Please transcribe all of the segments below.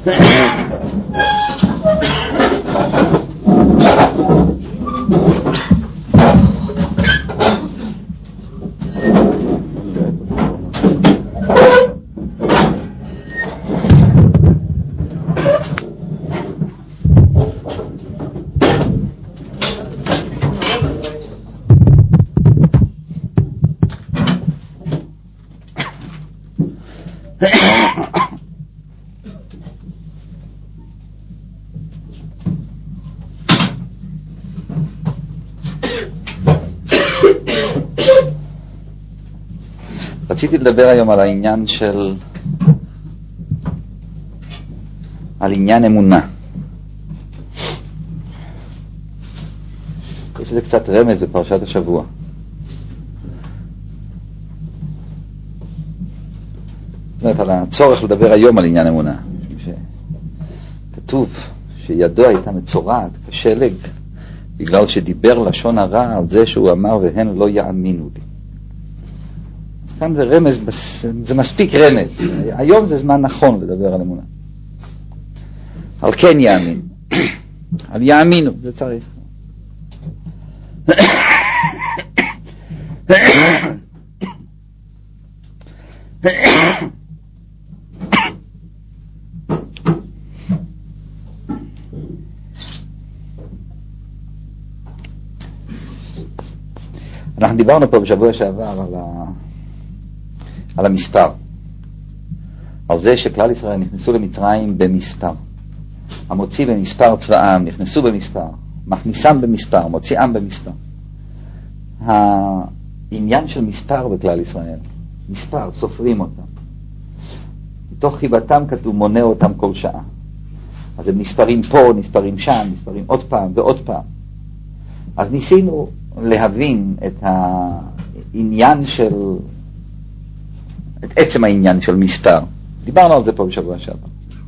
רציתי לדבר היום על העניין על עניין אמונה. יש לזה קצת רמז בפרשת השבוע. זאת אומרת, על הצורך לדבר היום על עניין אמונה. כתוב שידו הייתה מצורעת כשלג, בגלל שדיבר לשון הרע על זה שהוא אמר והן לא יאמינו לי. כאן זה רמז, זה מספיק רמז. היום זה זמן נכון לדבר על אמונה. על כן יאמין. על יאמינו, זה צריך. אנחנו דיברנו פה בשבוע שעבר על המספר, על זה שכלל ישראל נכנסו למצרים במספר, המוציא במספר צבאם, נכנסו במספר, מכניסם במספר, מוציאם במספר. העניין של מספר בכלל ישראל, מספר, סופרים אותם, מתוך חיבתם כתוב מונה אותם כל שעה. אז הם נספרים פה, נספרים שם, נספרים עוד פעם ועוד פעם. אז ניסינו להבין את העניין את עצם העניין של מספר. דיברנו על זה פה בשבוע שעבר.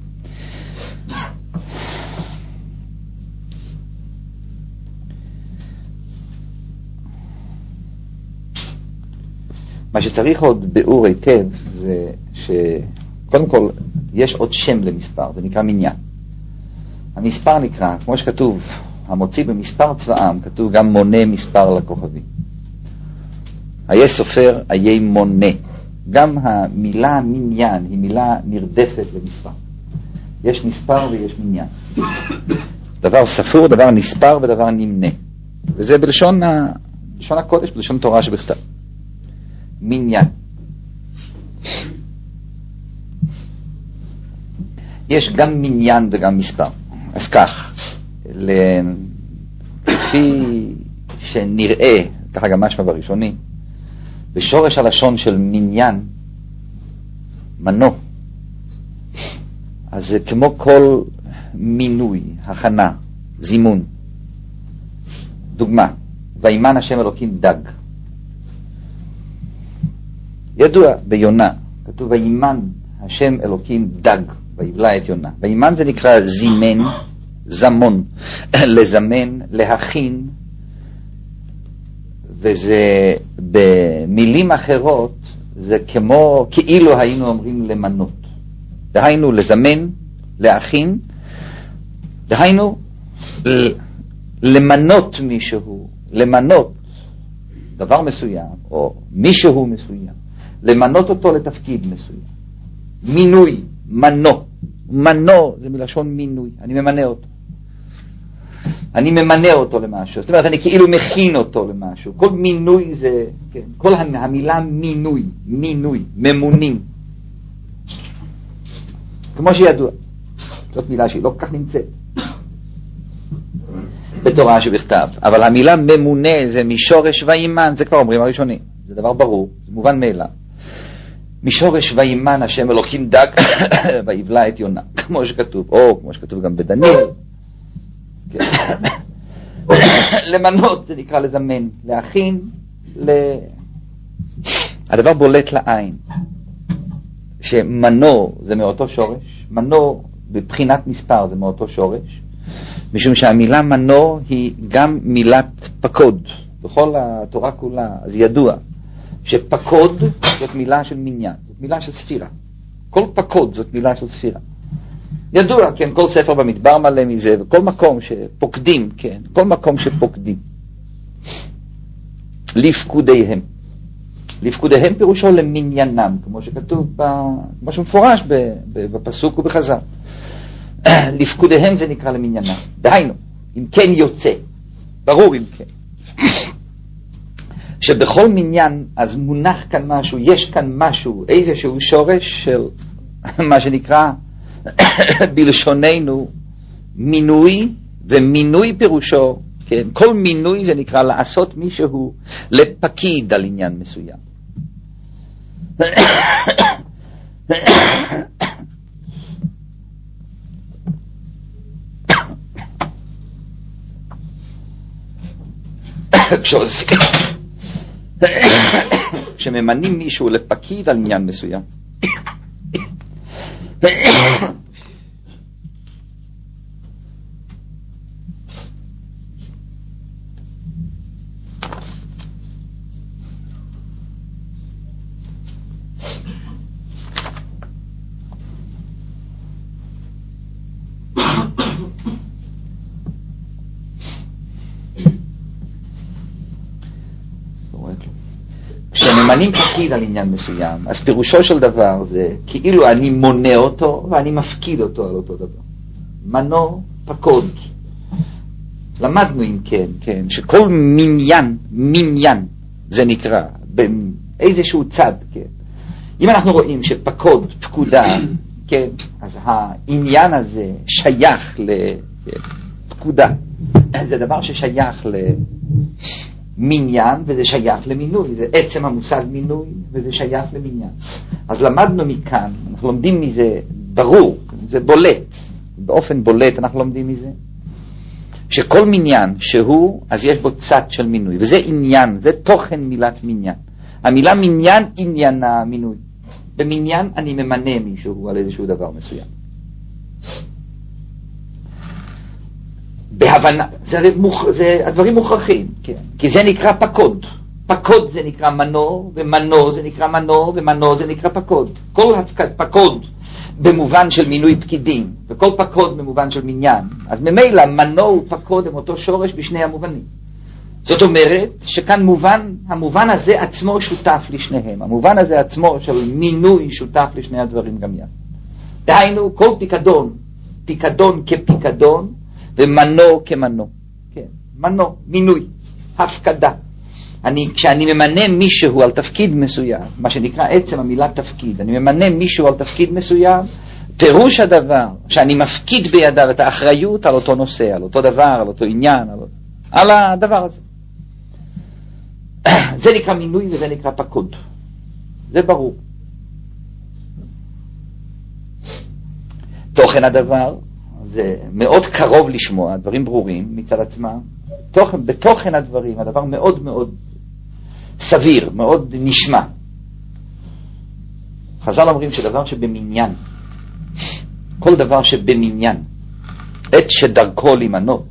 מה שצריך עוד ביאור היטב זה שקודם כל יש עוד שם למספר, זה נקרא מניין. המספר נקרא, כמו שכתוב, המוציא במספר צבאם, כתוב גם מונה מספר לכוכבים. היה סופר, היה מונה. גם המילה מניין היא מילה נרדפת למספר. יש מספר ויש מניין. דבר ספור, דבר נספר ודבר נמנה. וזה בלשון הקודש, בלשון תורה שבכתב. מניין. יש גם מניין וגם מספר. אז כך, לפי שנראה, ככה גם משמע בראשוני, בשורש הלשון של מניין, מנו, אז זה כמו כל מינוי, הכנה, זימון. דוגמה, וימן השם אלוקים דג. ידוע ביונה, כתוב וימן השם אלוקים דג, ויבלע את יונה. וימן זה נקרא זימן, זמון, לזמן, להכין, וזה במילים אחרות זה כמו כאילו היינו אומרים למנות. דהיינו לזמן, להכין, דהיינו למנות מישהו, למנות דבר מסוים או מישהו מסוים, למנות אותו לתפקיד מסוים. מינוי, מנו. מנו זה מלשון מינוי, אני ממנה אותו. אני ממנה אותו למשהו, זאת אומרת אני כאילו מכין אותו למשהו. כל מינוי זה, כן, כל המילה מינוי, מינוי, ממונים, כמו שידוע, זאת מילה שהיא לא כל כך נמצאת בתורה שבכתב, אבל המילה ממונה זה משורש וימן, זה כבר אומרים הראשונים, זה דבר ברור, זה מובן מאליו. משורש וימן השם אלוקים דג ויבלע את יונה, כמו שכתוב, או כמו שכתוב גם בדניאל. למנות זה נקרא לזמן, להכין, הדבר בולט לעין שמנו זה מאותו שורש, מנו בבחינת מספר זה מאותו שורש, משום שהמילה מנו היא גם מילת פקוד בכל התורה כולה. אז ידוע שפקוד זאת מילה של מניין, זאת מילה של ספירה. כל פקוד זאת מילה של ספירה. ידוע, כן, כל ספר במדבר מלא מזה, וכל מקום שפוקדים, כן, כל מקום שפוקדים. לפקודיהם. לפקודיהם פירושו למניינם, כמו שכתוב, כמו שמפורש בפסוק ובחז"ל. לפקודיהם זה נקרא למניינם. דהיינו, אם כן יוצא, ברור אם כן. שבכל מניין אז מונח כאן משהו, יש כאן משהו, איזשהו שורש של מה שנקרא בלשוננו מינוי, ומינוי פירושו, כן, כל מינוי זה נקרא לעשות מישהו לפקיד על עניין מסוים. כשממנים מישהו לפקיד על עניין מסוים, כשממנים פקיד על עניין מסוים, אז פירושו של דבר זה כאילו אני מונה אותו ואני מפקיד אותו על אותו דבר. מנו פקוד. למדנו אם כן, כן, שכל מניין זה נקרא באיזשהו צד, כן. אם אנחנו רואים שפקוד, פקודה, כן, אז העניין הזה שייך לפקודה. זה דבר ששייך מניין, וזה שייך למינוי, זה עצם המושג מינוי, וזה שייך למניין. אז למדנו מכאן, אנחנו לומדים מזה ברור, זה בולט, באופן בולט אנחנו לומדים מזה, שכל מניין שהוא, אז יש בו צד של מינוי, וזה עניין, זה תוכן מילת מניין. המילה מניין עניינה מינוי. במניין אני ממנה מישהו על איזשהו דבר מסוים. בהבנה, זה הדברים מוכרחים, כן. כי זה נקרא פקוד. פקוד זה נקרא מנו, ומנו זה נקרא מנו, ומנו זה נקרא פקוד. כל פקוד במובן של מינוי פקידים, וכל פקוד במובן של מניין. אז ממילא מנו ופקוד הם אותו שורש בשני המובנים. זאת אומרת שכאן המובן הזה עצמו שותף לשניהם. המובן הזה עצמו של מינוי שותף לשני הדברים גם יחד. דהיינו, כל פיקדון כפיקדון, ומנו כמנו, כן, מנו, מינוי, הפקדה. כשאני ממנה מישהו על תפקיד מסוים, מה שנקרא עצם המילה תפקיד, אני ממנה מישהו על תפקיד מסוים, פירוש הדבר שאני מפקיד בידיו את האחריות על אותו נושא, על אותו דבר, על אותו עניין, על הדבר הזה. זה נקרא מינוי וזה נקרא פקוד. זה ברור. תוכן הדבר זה מאוד קרוב לשמוע, דברים ברורים מצד עצמם. בתוכן הדברים, הדבר מאוד מאוד סביר, מאוד נשמע. חז"ל אומרים שדבר שבמניין, כל דבר שבמניין, עת שדרכו להימנות,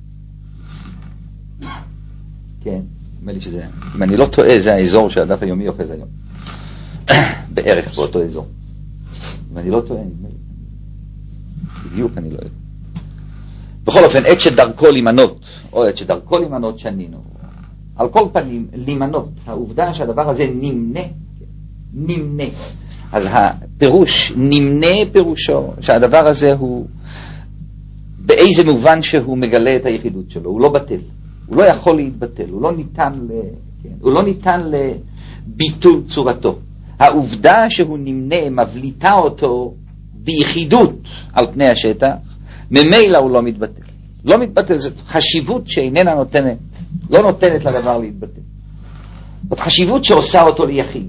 כן, נדמה לי שזה, אם אני לא טועה, זה האזור שהדף היומי אוחז היום. בערך באותו אזור. אם אני לא טועה, נדמה לי. בדיוק אני לא יודע. בכל אופן, עת שדרכו להימנות, או עת שדרכו להימנות שנינו. על כל פנים, להימנות, העובדה שהדבר הזה נמנה. אז הפירוש, נמנה פירושו, שהדבר הזה הוא, באיזה מובן שהוא מגלה את היחידות שלו, הוא לא בטל. הוא לא יכול להתבטל, הוא לא ניתן לביטול צורתו. העובדה שהוא נמנה, מבליטה אותו ביחידות על פני השטח, ממילא הוא לא מתבטל. לא מתבטל, זאת חשיבות שאיננה לא נותנת לדבר להתבטל. זאת חשיבות שעושה אותו ליחיד.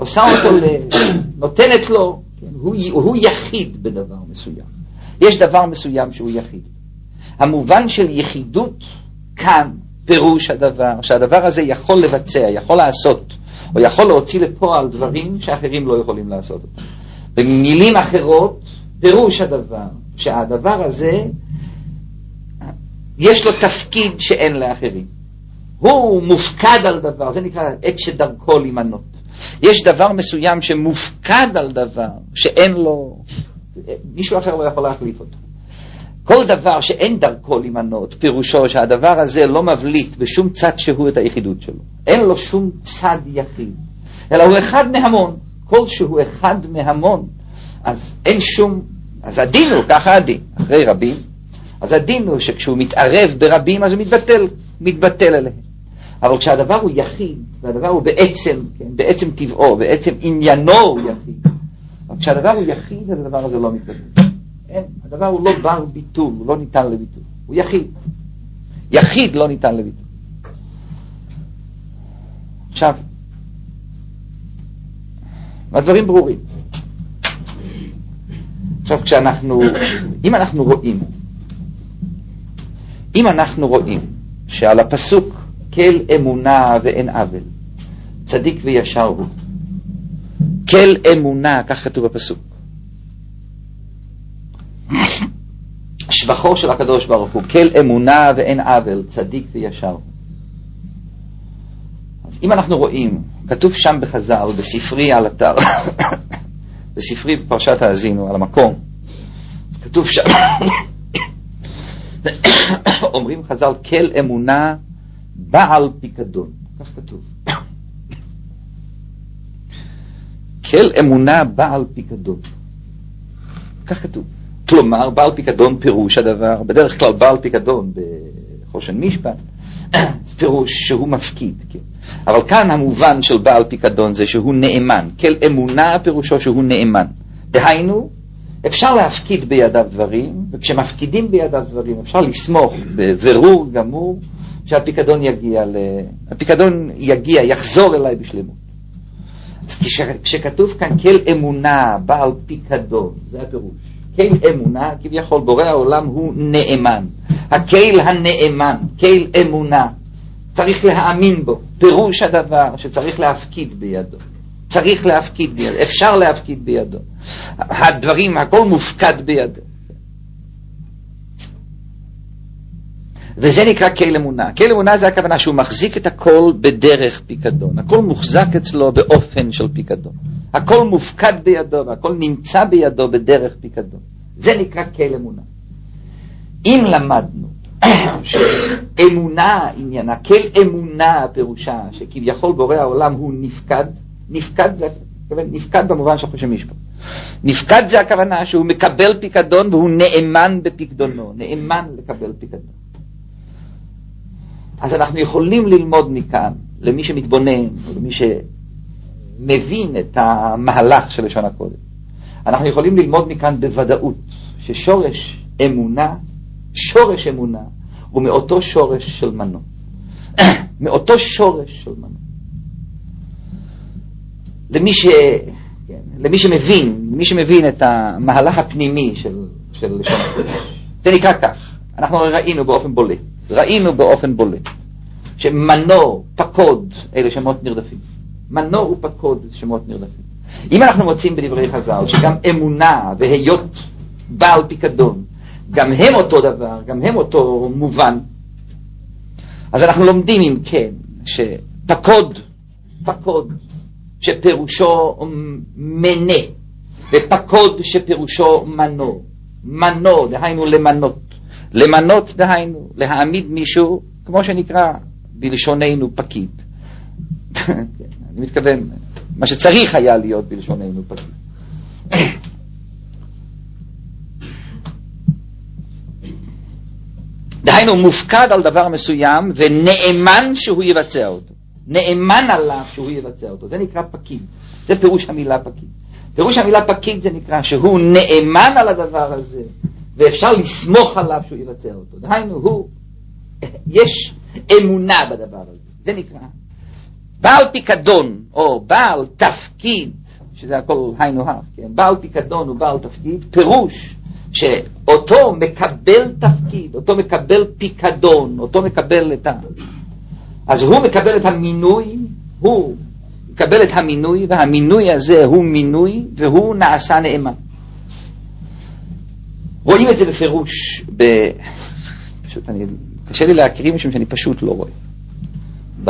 נותנת לו, הוא יחיד בדבר מסוים. יש דבר מסוים שהוא יחיד. המובן של יחידות כאן, פירוש הדבר, שהדבר הזה יכול לבצע, יכול לעשות, או יכול להוציא לפועל דברים שאחרים לא יכולים לעשות אותם. במילים אחרות, פירוש הדבר, שהדבר הזה, יש לו תפקיד שאין לאחרים. הוא מופקד על דבר, זה נקרא עת שדרכו להימנות. יש דבר מסוים שמופקד על דבר שאין לו מישהו אחר לא יכול להחליף אותו. כל דבר שאין דרכו להימנות, פירושו שהדבר הזה לא מבליט בשום צד שהוא את היחידות שלו. אין לו שום צד יחיד, אלא הוא אחד מהמון. כל שהוא אחד מהמון, אז אין שום, אז הדין הוא ככה הדין, אחרי רבים, אז הדין הוא שכשהוא מתערב ברבים אז הוא מתבטל אליהם. אבל כשהדבר הוא יחיד, והדבר הוא בעצם, כן, בעצם טבעו, בעצם עניינו הוא יחיד, אבל כשהדבר הוא יחיד, אז הדבר הזה לא מתבטל. אין, הדבר הוא לא בר ביטול, הוא לא ניתן לביטול, הוא יחיד. יחיד לא ניתן לביטול. עכשיו, הדברים ברורים. עכשיו, אם אנחנו רואים שעל הפסוק כל אמונה ואין עוול, צדיק וישר הוא, כל אמונה, כך כתוב בפסוק, שבחו של הקדוש ברוך הוא, כל אמונה ואין עוול, צדיק וישר הוא. אז אם אנחנו רואים, כתוב שם בחז"ל, בספרי על אתר, בספרי בפרשת האזינו, על המקום, כתוב שם, אומרים חז"ל, כל אמונה בעל פיקדון, כך כתוב. כל אמונה בעל פיקדון, כך כתוב. כלומר, בעל פיקדון פירוש הדבר, בדרך כלל בעל פיקדון בחושן משפט, פירוש שהוא מפקיד, כן. אבל כאן המובן של בעל פיקדון זה שהוא נאמן. כל אמונה פירושו שהוא נאמן. דהיינו, אפשר להפקיד בידיו דברים, וכשמפקידים בידיו דברים אפשר לסמוך בבירור גמור שהפיקדון יגיע, יחזור אליי בשלמות. אז כשכתוב כאן כל אמונה בעל פיקדון, זה הפירוש. כל אמונה, כביכול בורא העולם הוא נאמן. הקהל הנאמן, קהל אמונה, צריך להאמין בו. פירוש הדבר שצריך להפקיד בידו. צריך להפקיד בידו, אפשר להפקיד בידו. הדברים, הכל מופקד בידו. וזה נקרא קהל אמונה. קהל אמונה זה הכוונה שהוא מחזיק את הכל בדרך פיקדון. הכל מוחזק אצלו באופן של פיקדון. הכל מופקד בידו והכל נמצא בידו בדרך פיקדון. זה נקרא קהל אמונה. אם למדנו שאמונה עניינה, כל אמונה פירושה שכביכול בורא העולם הוא נפקד, נפקד במובן של חושן משפט. נפקד זה הכוונה שהוא מקבל פיקדון והוא נאמן בפיקדונו, נאמן לקבל פיקדון. אז אנחנו יכולים ללמוד מכאן, למי שמתבונן, למי שמבין את המהלך של לשון הקודש, אנחנו יכולים ללמוד מכאן בוודאות ששורש אמונה, שורש אמונה הוא מאותו שורש של מנו. מאותו שורש של מנו. למי שמבין את המהלך הפנימי של לשון הקודש, זה נקרא כך. אנחנו ראינו באופן בולט שמנו, פקוד, אלה שמות נרדפים. מנו ופקוד שמות נרדפים. אם אנחנו מוצאים בדברי חז"ל שגם אמונה והיות בעל פיקדון גם הם אותו דבר, גם הם אותו מובן, אז אנחנו לומדים אם כן שפקוד שפירושו מנה, ופקוד שפירושו מנו דהיינו למנות דהיינו להעמיד מישהו כמו שנקרא בלשוננו פקיד. אני מתכוון מה שצריך היה להיות בלשוננו פקיד. דהיינו מופקד על דבר מסוים ונאמן שהוא יבצע אותו, נאמן עליו שהוא יבצע אותו, זה נקרא פקיד. זה פירוש המילה פקיד. פירוש המילה פקיד זה נקרא שהוא נאמן על הדבר הזה ואפשר לסמוך עליו שהוא יבצע אותו. דהיינו יש אמונה בדבר הזה. זה נקרא בעל פיקדון או בעל תפקיד, שזה הכל היינו הך, כן? בעל פיקדון ובעל תפקיד, פירוש שאותו מקבל תפקיד, אותו מקבל פיקדון, אותו מקבל אז הוא מקבל את המינוי, הוא מקבל את המינוי, והמינוי הזה הוא מינוי, והוא נעשה נאמן. רואים את זה בפירוש, פשוט קשה לי להקריא משום שאני פשוט לא רואה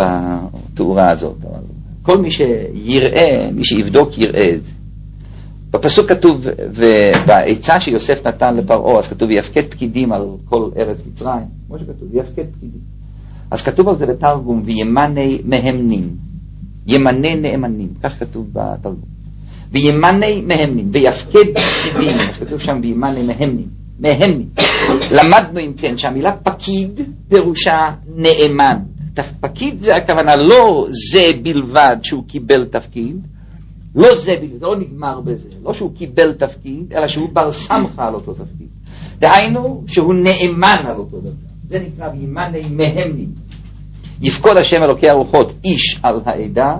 בתאורה הזאת. אבל כל מי שיראה, מי שיבדוק יראה את זה. בפסוק כתוב, ובעצה שיוסף נתן לפרעה, אז כתוב יפקד פקידים על כל ארץ מצרים, כמו שכתוב, יפקד פקידים. אז כתוב על זה בתרגום, וימני מהמנים, ימני נאמנים, כך כתוב בתרגום. וימני מהמנים, ויפקד פקידים, אז כתוב שם וימני מהמנים, מהמנים. למדנו אם כן שהמילה פקיד פירושה נאמן. פקיד זה הכוונה לא זה בלבד שהוא קיבל תפקיד, לא זה בלבד, זה לא נגמר בזה, לא שהוא קיבל תפקיד, אלא שהוא בר סמכה על אותו תפקיד. דהיינו שהוא נאמן על אותו דבר. זה נקרא וימני מהמנים. יפקוד השם אלוקי הרוחות איש על העדה,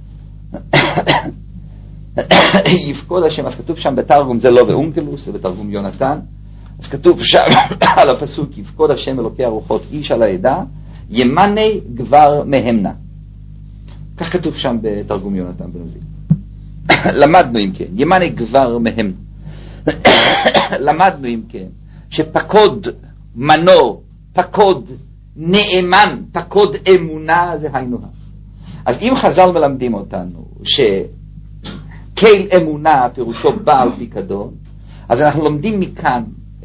יפקוד השם, אז כתוב שם בתרגום, זה לא באונקלוס, זה בתרגום יונתן, אז כתוב שם על הפסוק, יפקוד השם אלוקי הרוחות איש על העדה, ימני גבר מהמנה. כך כתוב שם בתרגום יונתן בן עוזי. למדנו אם כן, ימני גבר מהם. למדנו אם כן, שפקוד מנור, פקוד נאמן, פקוד אמונה, זה היינו. אז אם חז"ל מלמדים אותנו שכל אמונה פירושו בעל פיקדון, אז אנחנו לומדים מכאן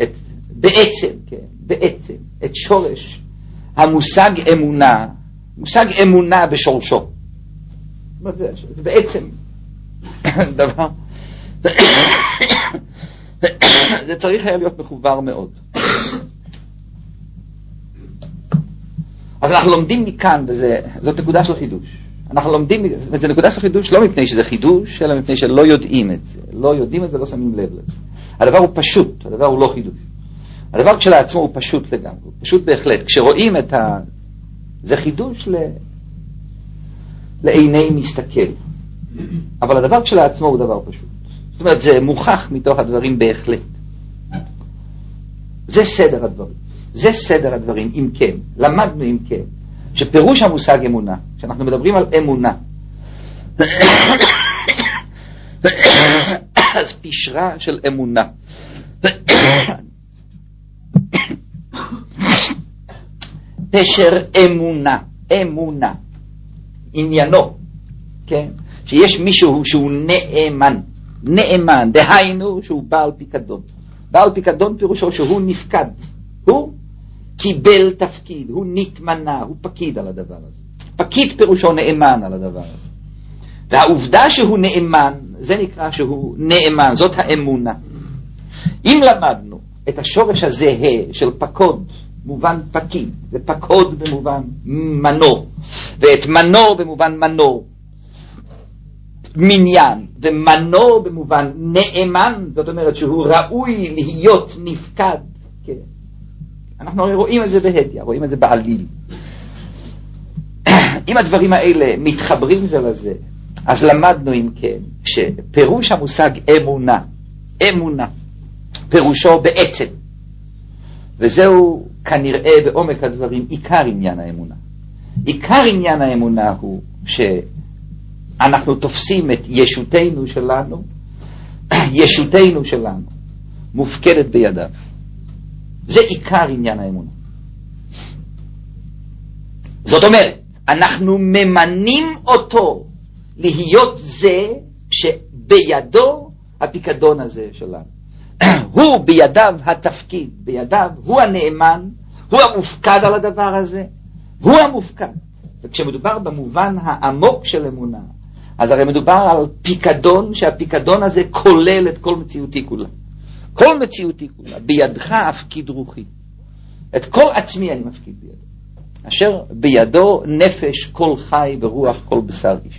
בעצם את שורש המושג אמונה, מושג אמונה בשורשו. זה בעצם דבר, זה צריך היה להיות מחובר מאוד. אז אנחנו לומדים מכאן, וזאת נקודה של חידוש. אנחנו לומדים, וזה נקודה של חידוש לא מפני שזה חידוש, אלא מפני שלא יודעים את זה. לא יודעים את זה, לא שמים לב לזה. הדבר הוא פשוט, הדבר הוא לא חידוש. הדבר כשלעצמו הוא פשוט לגמרי, הוא פשוט בהחלט. כשרואים את זה חידוש לעיני מסתכל. אבל הדבר כשלעצמו הוא דבר פשוט. זאת אומרת, זה מוכח מתוך הדברים בהחלט. זה סדר הדברים. זה סדר הדברים, אם כן. למדנו אם כן, שפירוש המושג אמונה, כשאנחנו מדברים על אמונה, אז פשרה של אמונה. פשר אמונה, אמונה. עניינו, כן? שיש מישהו שהוא נאמן, דהיינו שהוא בעל פיקדון. בעל פיקדון פירושו שהוא נפקד, הוא קיבל תפקיד, הוא נתמנה, הוא פקיד על הדבר הזה. פקיד פירושו נאמן על הדבר הזה. והעובדה שהוא נאמן, זה נקרא שהוא נאמן, זאת האמונה. אם למדנו את השורש הזהה של פקוד, מובן פקיד, ופקוד במובן מנור, ואת מנור במובן מנור, מניין, ומנור במובן נאמן, זאת אומרת שהוא ראוי להיות נפקד. כן. אנחנו רואים את זה בהדיה, רואים את זה בעליל. אם הדברים האלה מתחברים זה לזה, אז למדנו אם כן, שפירוש המושג אמונה, פירושו בעצם, וזהו כנראה בעומק הדברים עיקר עניין האמונה. עיקר עניין האמונה הוא שאנחנו תופסים את ישותנו שלנו מופקדת בידיו. זה עיקר עניין האמונה. זאת אומרת, אנחנו ממנים אותו להיות זה שבידו הפיקדון הזה שלנו. הוא בידיו התפקיד, בידיו הוא הנאמן, הוא המופקד על הדבר הזה, הוא המופקד. וכשמדובר במובן העמוק של אמונה, אז הרי מדובר על פיקדון, שהפיקדון הזה כולל את כל מציאותי כולה. כל מציאותי כולה, בידך אפקיד רוחי. את כל עצמי אני מפקיד בידו. אשר בידו נפש כל חי ורוח כל בשר איש.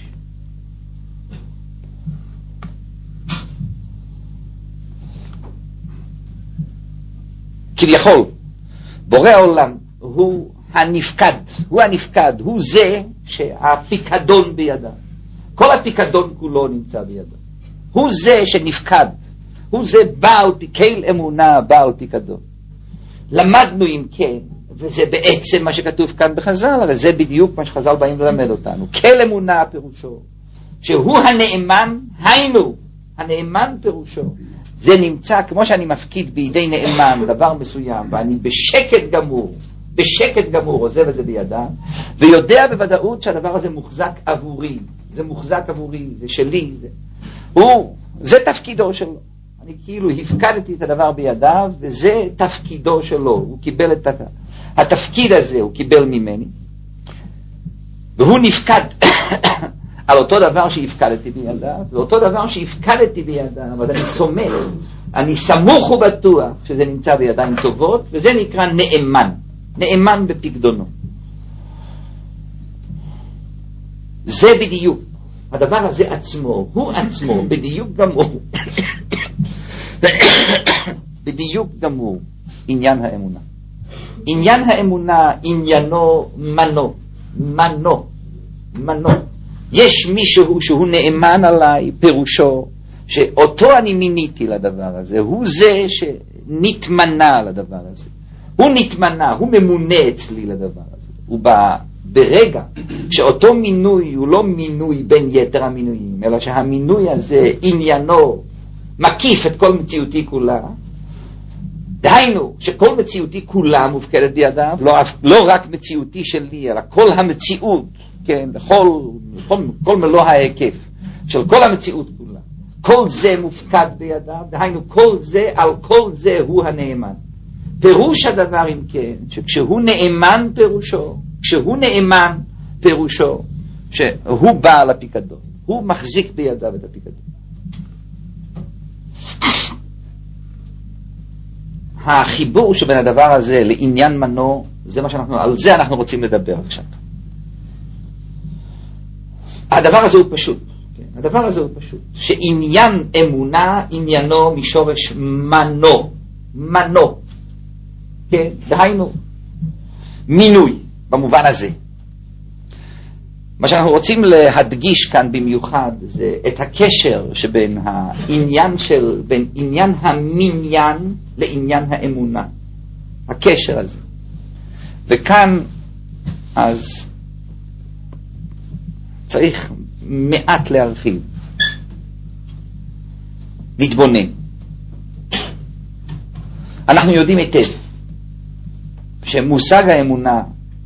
כביכול, בורא העולם הוא הנפקד, הוא זה שהפיקדון בידיו. כל הפיקדון כולו נמצא בידיו. הוא זה שנפקד, הוא זה כל אמונה בעל פיקדון. למדנו אם כן, וזה בעצם מה שכתוב כאן בחז"ל, הרי זה בדיוק מה שחז"ל באים ללמד אותנו. כל אמונה פירושו, שהוא הנאמן, היינו, הנאמן פירושו. זה נמצא כמו שאני מפקיד בידי נאמן דבר מסוים, ואני בשקט גמור עוזב את זה בידם, ויודע בוודאות שהדבר הזה מוחזק עבורי, זה שלי, זה תפקידו שלו. אני כאילו הפקדתי את הדבר בידיו, וזה תפקידו שלו. הוא קיבל את התפקיד הזה, הוא קיבל ממני. והוא נפקד על אותו דבר שהפקדתי בידיו, ואותו דבר שהפקדתי בידיו, אז אני סומך, אני סמוך ובטוח שזה נמצא בידיים טובות, וזה נקרא נאמן. נאמן בפקדונו. זה בדיוק. הדבר הזה עצמו, הוא עצמו, בדיוק גמור. בדיוק גמור, עניין האמונה. עניין האמונה, עניינו מנו. יש מישהו שהוא נאמן עליי, פירושו, שאותו אני מיניתי לדבר הזה, הוא זה שנתמנה לדבר הזה. הוא נתמנה, הוא ממונה אצלי לדבר הזה. ברגע שאותו מינוי הוא לא מינוי בין יתר המינויים, אלא שהמינוי הזה עניינו מקיף את כל מציאותי כולה, דהיינו שכל מציאותי כולה מופקדת בידיו, לא רק מציאותי שלי, אלא כל המציאות, כן, כל מלוא ההיקף של כל המציאות כולה, כל זה מופקד בידיו, דהיינו כל זה, על כל זה הוא הנאמן. פירוש הדבר אם כן, שכשהוא נאמן פירושו שהוא בעל הפיקדון, הוא מחזיק בידיו את הפיקדון. החיבור שבין הדבר הזה לעניין מנו, על זה אנחנו רוצים לדבר עכשיו. הדבר הזה הוא פשוט, שעניין אמונה עניינו משורש מנו, כן, דהיינו מינוי במובן הזה. מה שאנחנו רוצים להדגיש כאן במיוחד זה את הקשר שבין בין עניין המניין לעניין האמונה, הקשר הזה. וכאן אז צריך מעט להרחיב, להתבונן. אנחנו יודעים היטב שמושג האמונה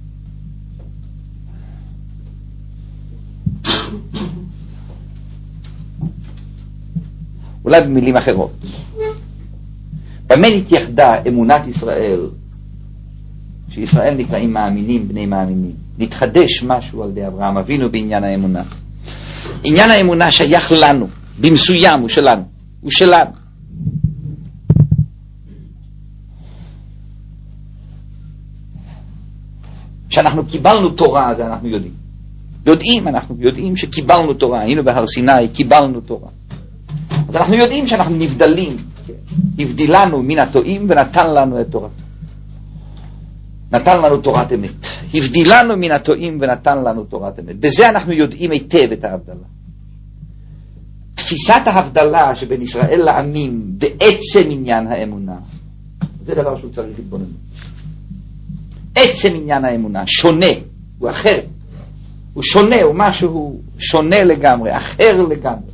אולי במילים אחרות, במה נתייחדה אמונת ישראל, שישראל נקראים מאמינים, בני מאמינים, נתחדש משהו על ידי אברהם אבינו בעניין האמונה. עניין האמונה שייך לנו, במסוים הוא שלנו. שאנחנו קיבלנו תורה, זה אנחנו אנחנו יודעים שקיבלנו תורה, היינו בהר סיני, קיבלנו תורה. אז אנחנו יודעים שאנחנו נבדלים, הבדילנו מן הטועים ונתן לנו את תורתו. נתן לנו תורת אמת. הבדילנו מן הטועים ונתן לנו תורת אמת. בזה אנחנו יודעים היטב את ההבדלה. תפיסת ההבדלה שבין ישראל לעמים בעצם עניין האמונה, זה דבר שהוא צריך להתבונן. עצם עניין האמונה, שונה, הוא אחר. הוא שונה, הוא משהו שונה לגמרי, אחר לגמרי.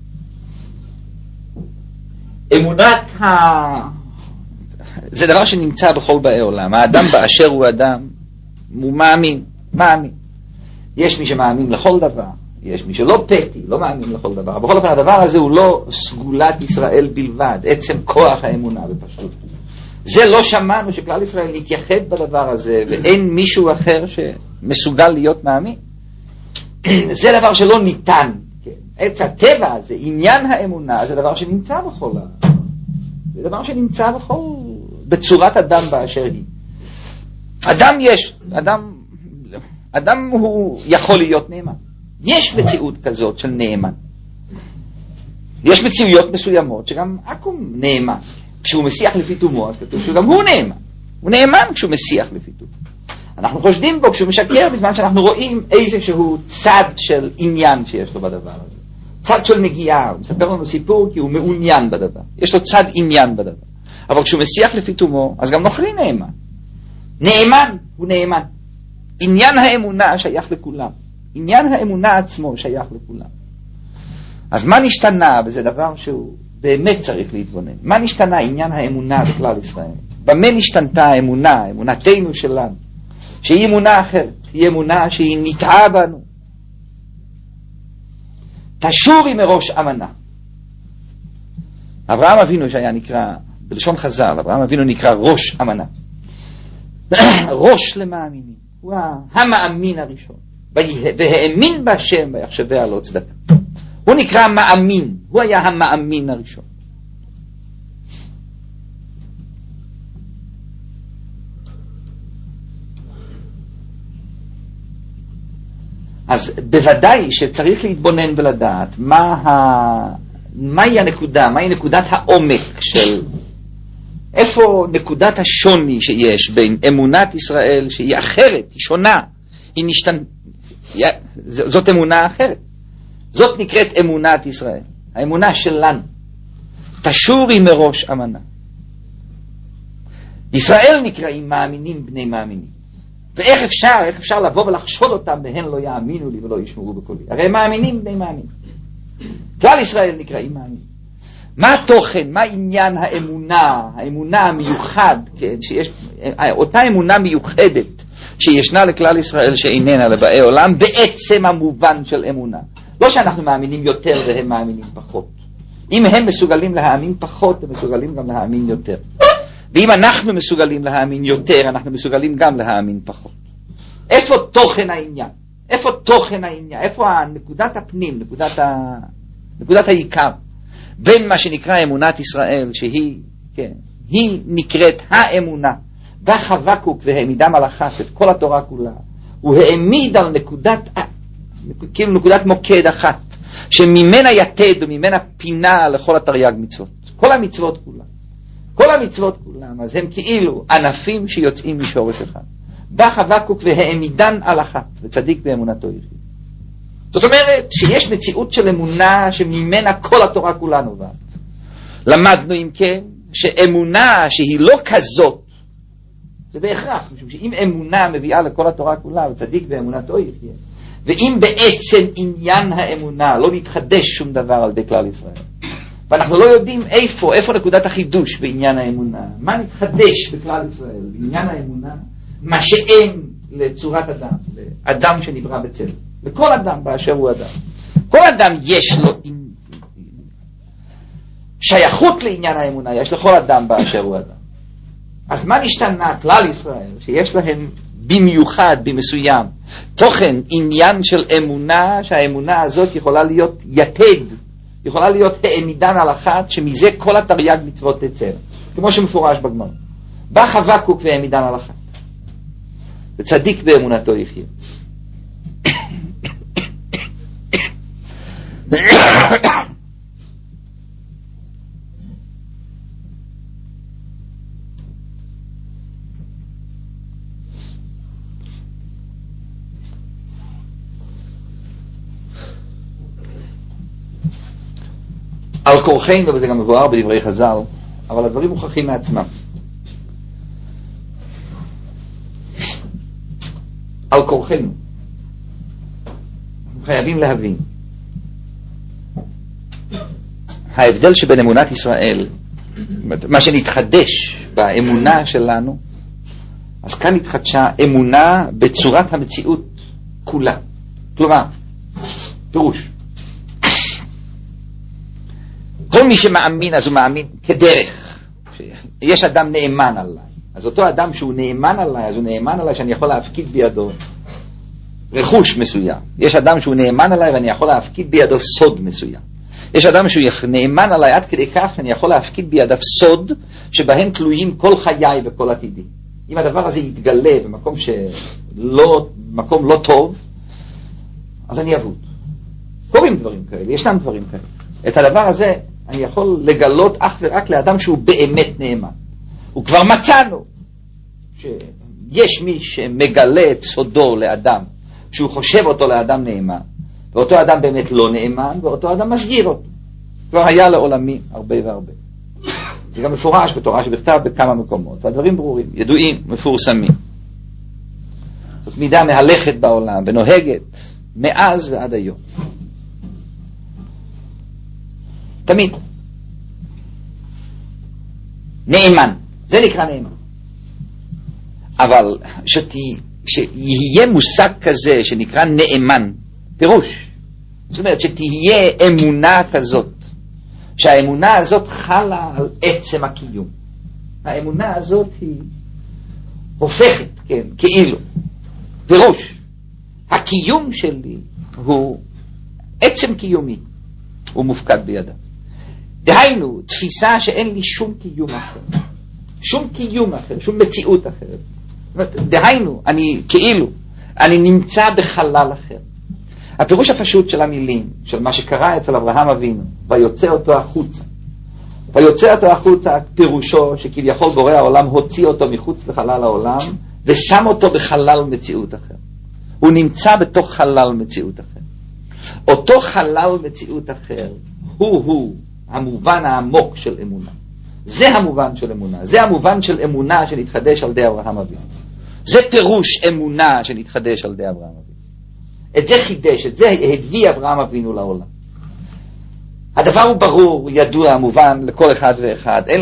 זה דבר שנמצא בכל באי עולם. האדם באשר הוא אדם, הוא מאמין. יש מי שמאמין לכל דבר, יש מי שלא פתי, לא מאמין לכל דבר. בכל אופן הדבר הזה הוא לא סגולת ישראל בלבד, עצם כוח האמונה בפשוט. זה לא שמענו שכלל ישראל נתייחד בדבר הזה, ואין מישהו אחר שמסוגל להיות מאמין. זה דבר שלא ניתן. עץ הטבע הזה, עניין האמונה, זה דבר שנמצא בכל זה דבר שנמצא בצורת אדם באשר היא. אדם הוא יכול להיות נאמן. יש מציאות כזאת של נאמן. יש מציאויות מסוימות שגם אקום נאמן. כשהוא משיח לפי תומו, אז כתוב שגם הוא נאמן. הוא נאמן כשהוא משיח לפי תומו. אנחנו חושדים בו כשהוא משקר, בזמן שאנחנו רואים איזשהו צד של עניין שיש לו בדבר הזה. צד של נגיעה, הוא מספר לנו סיפור כי הוא מעוניין בדבר. יש לו צד עניין בדבר. אבל כשהוא משיח לפי תומו, אז גם נוכרי נאמן. הוא נאמן. עניין האמונה שייך לכולם. עניין האמונה עצמו שייך לכולם. אז מה נשתנה? וזה דבר שהוא באמת צריך להתבונן. מה נשתנה עניין האמונה בכלל ישראל? במה נשתנתה האמונה, אמונתנו שלנו? שהיא אמונה אחרת, היא אמונה שהיא נטעה בנו. תשורי מראש אמנה. אברהם אבינו שהיה נקרא, בלשון חז"ל, אברהם אבינו נקרא ראש אמנה. ראש למאמינים. הוא המאמין הראשון. והאמין בהשם ויחשביה לא צדקה. הוא נקרא מאמין. הוא היה המאמין הראשון. אז בוודאי שצריך להתבונן ולדעת מהי הנקודה, מהי נקודת העומק של איפה נקודת השוני שיש בין אמונת ישראל שהיא אחרת, היא שונה, זאת אמונה אחרת. זאת נקראת אמונת ישראל, האמונה שלנו. תשורי מראש אמנה. ישראל נקראים מאמינים בני מאמינים. ואיך אפשר לבוא ולחשוד אותם והן לא יאמינו לי ולא ישמעו בקולי. הרי מאמינים בני מאמינים. כלל ישראל נקראים מאמינים. מה התוכן, מה עניין האמונה המיוחד, כן, שיש, אותה אמונה מיוחדת שישנה לכלל ישראל שאיננה לבאי עולם, בעצם המובן של אמונה. לא שאנחנו מאמינים יותר והם מאמינים פחות. אם הם מסוגלים להאמין פחות, הם מסוגלים גם להאמין יותר. ואם אנחנו מסוגלים להאמין יותר, אנחנו מסוגלים גם להאמין פחות. איפה תוכן העניין? איפה תוכן העניין? איפה נקודת הפנים, נקודת העיקר? בין מה שנקרא אמונת ישראל, שהיא, כן, היא נקראת האמונה, בחבקוק והעמידה מלאכת את כל התורה כולה. הוא העמיד על כאילו נקודת מוקד אחת, שממנה יתד וממנה פינה לכל התרי"ג מצוות. כל המצוות כולה. כל המצוות כולם, אז הם כאילו ענפים שיוצאים משורש אחד. בא חבקוק והעמידן על אחת, וצדיק באמונתו יחיה. זאת אומרת שיש מציאות של אמונה שממנה כל התורה כולה נובעת. למדנו אם כן שאמונה שהיא לא כזאת, זה בהכרח, משום שאם אמונה מביאה לכל התורה כולה, וצדיק באמונתו יחיה, ואם בעצם עניין האמונה לא נתחדש שום דבר על ידי כלל ישראל, ואנחנו לא יודעים איפה נקודת החידוש בעניין האמונה, מה נתחדש בכלל ישראל בעניין האמונה, מה שאין לצורת אדם, לאדם שנברא בצלם, לכל אדם באשר הוא אדם. כל אדם יש לו שייכות לעניין האמונה, יש לכל אדם באשר הוא אדם. אז מה נשתנה כלל ישראל שיש להם במיוחד, במסוים, תוכן, עניין של אמונה, שהאמונה הזאת יכולה להיות יתד, יכולה להיות העמידן על אחת, שמזה כל התרי"ג מצוות תצא, כמו שמפורש בגמרא. בא חבקוק והעמידן על אחת, וצדיק באמונתו יחיה. על כורחנו, וזה גם מבואר בדברי חז"ל, אבל הדברים מוכחים מעצמם. על כורחנו. אנחנו חייבים להבין. ההבדל שבין אמונת ישראל, מה שנתחדש באמונה שלנו, אז כאן התחדשה אמונה בצורת המציאות כולה. כלומר, פירוש. כל מי שמאמין אז הוא מאמין כדרך. יש אדם נאמן עליי. אז אותו אדם שהוא נאמן עליי, אז הוא נאמן עליי שאני יכול להפקיד בידו רכוש מסוים. יש אדם שהוא נאמן עליי ואני יכול להפקיד בידו סוד מסוים. יש אדם שהוא נאמן עליי עד כדי כך שאני יכול להפקיד בידיו סוד שבהם תלויים כל חיי וכל עתידי. אם הדבר הזה יתגלה במקום לא טוב, אז אני אבוד. קוראים דברים כאלה, ישנם דברים כאלה. את הדבר הזה אני יכול לגלות אך ורק לאדם שהוא באמת נאמן. וכבר מצאנו שיש מי שמגלה את סודו לאדם שהוא חושב אותו לאדם נאמן, ואותו אדם באמת לא נאמן, ואותו אדם מסגיר אותו. כבר היה לעולמי הרבה והרבה. זה גם מפורש בתורה שבכתב בכמה מקומות, והדברים ברורים, ידועים, מפורסמים. זאת מידה מהלכת בעולם ונוהגת מאז ועד היום. תמיד. נאמן. זה נקרא נאמן. אבל שיהיה מושג כזה שנקרא נאמן, פירוש. זאת אומרת שתהיה אמונה כזאת, שהאמונה הזאת חלה על עצם הקיום. האמונה הזאת היא הופכת, כן, כאילו, פירוש, הקיום שלי הוא עצם קיומי, הוא מופקד בידה. דהיינו, תפיסה שאין לי שום קיום אחר, שום קיום אחר, שום מציאות אחרת. דהיינו, אני נמצא בחלל אחר. הפירוש הפשוט של המילים, של מה שקרה אצל אברהם אבינו, ויוצא אותו החוצה. ויוצא אותו החוצה, פירושו שכביכול בורא העולם הוציא אותו מחוץ לחלל העולם, ושם אותו בחלל מציאות אחר. הוא נמצא בתוך חלל מציאות אחר. אותו חלל מציאות אחר, הוא המובן העמוק של אמונה. זה המובן של אמונה. זה המובן של אמונה שנתחדש על ידי אברהם אבינו. זה פירוש אמונה שנתחדש על ידי אברהם אבינו. את זה חידש, את זה הביא אברהם אבינו לעולם. הדבר הוא ברור, ידוע, מובן לכל אחד ואחד. אין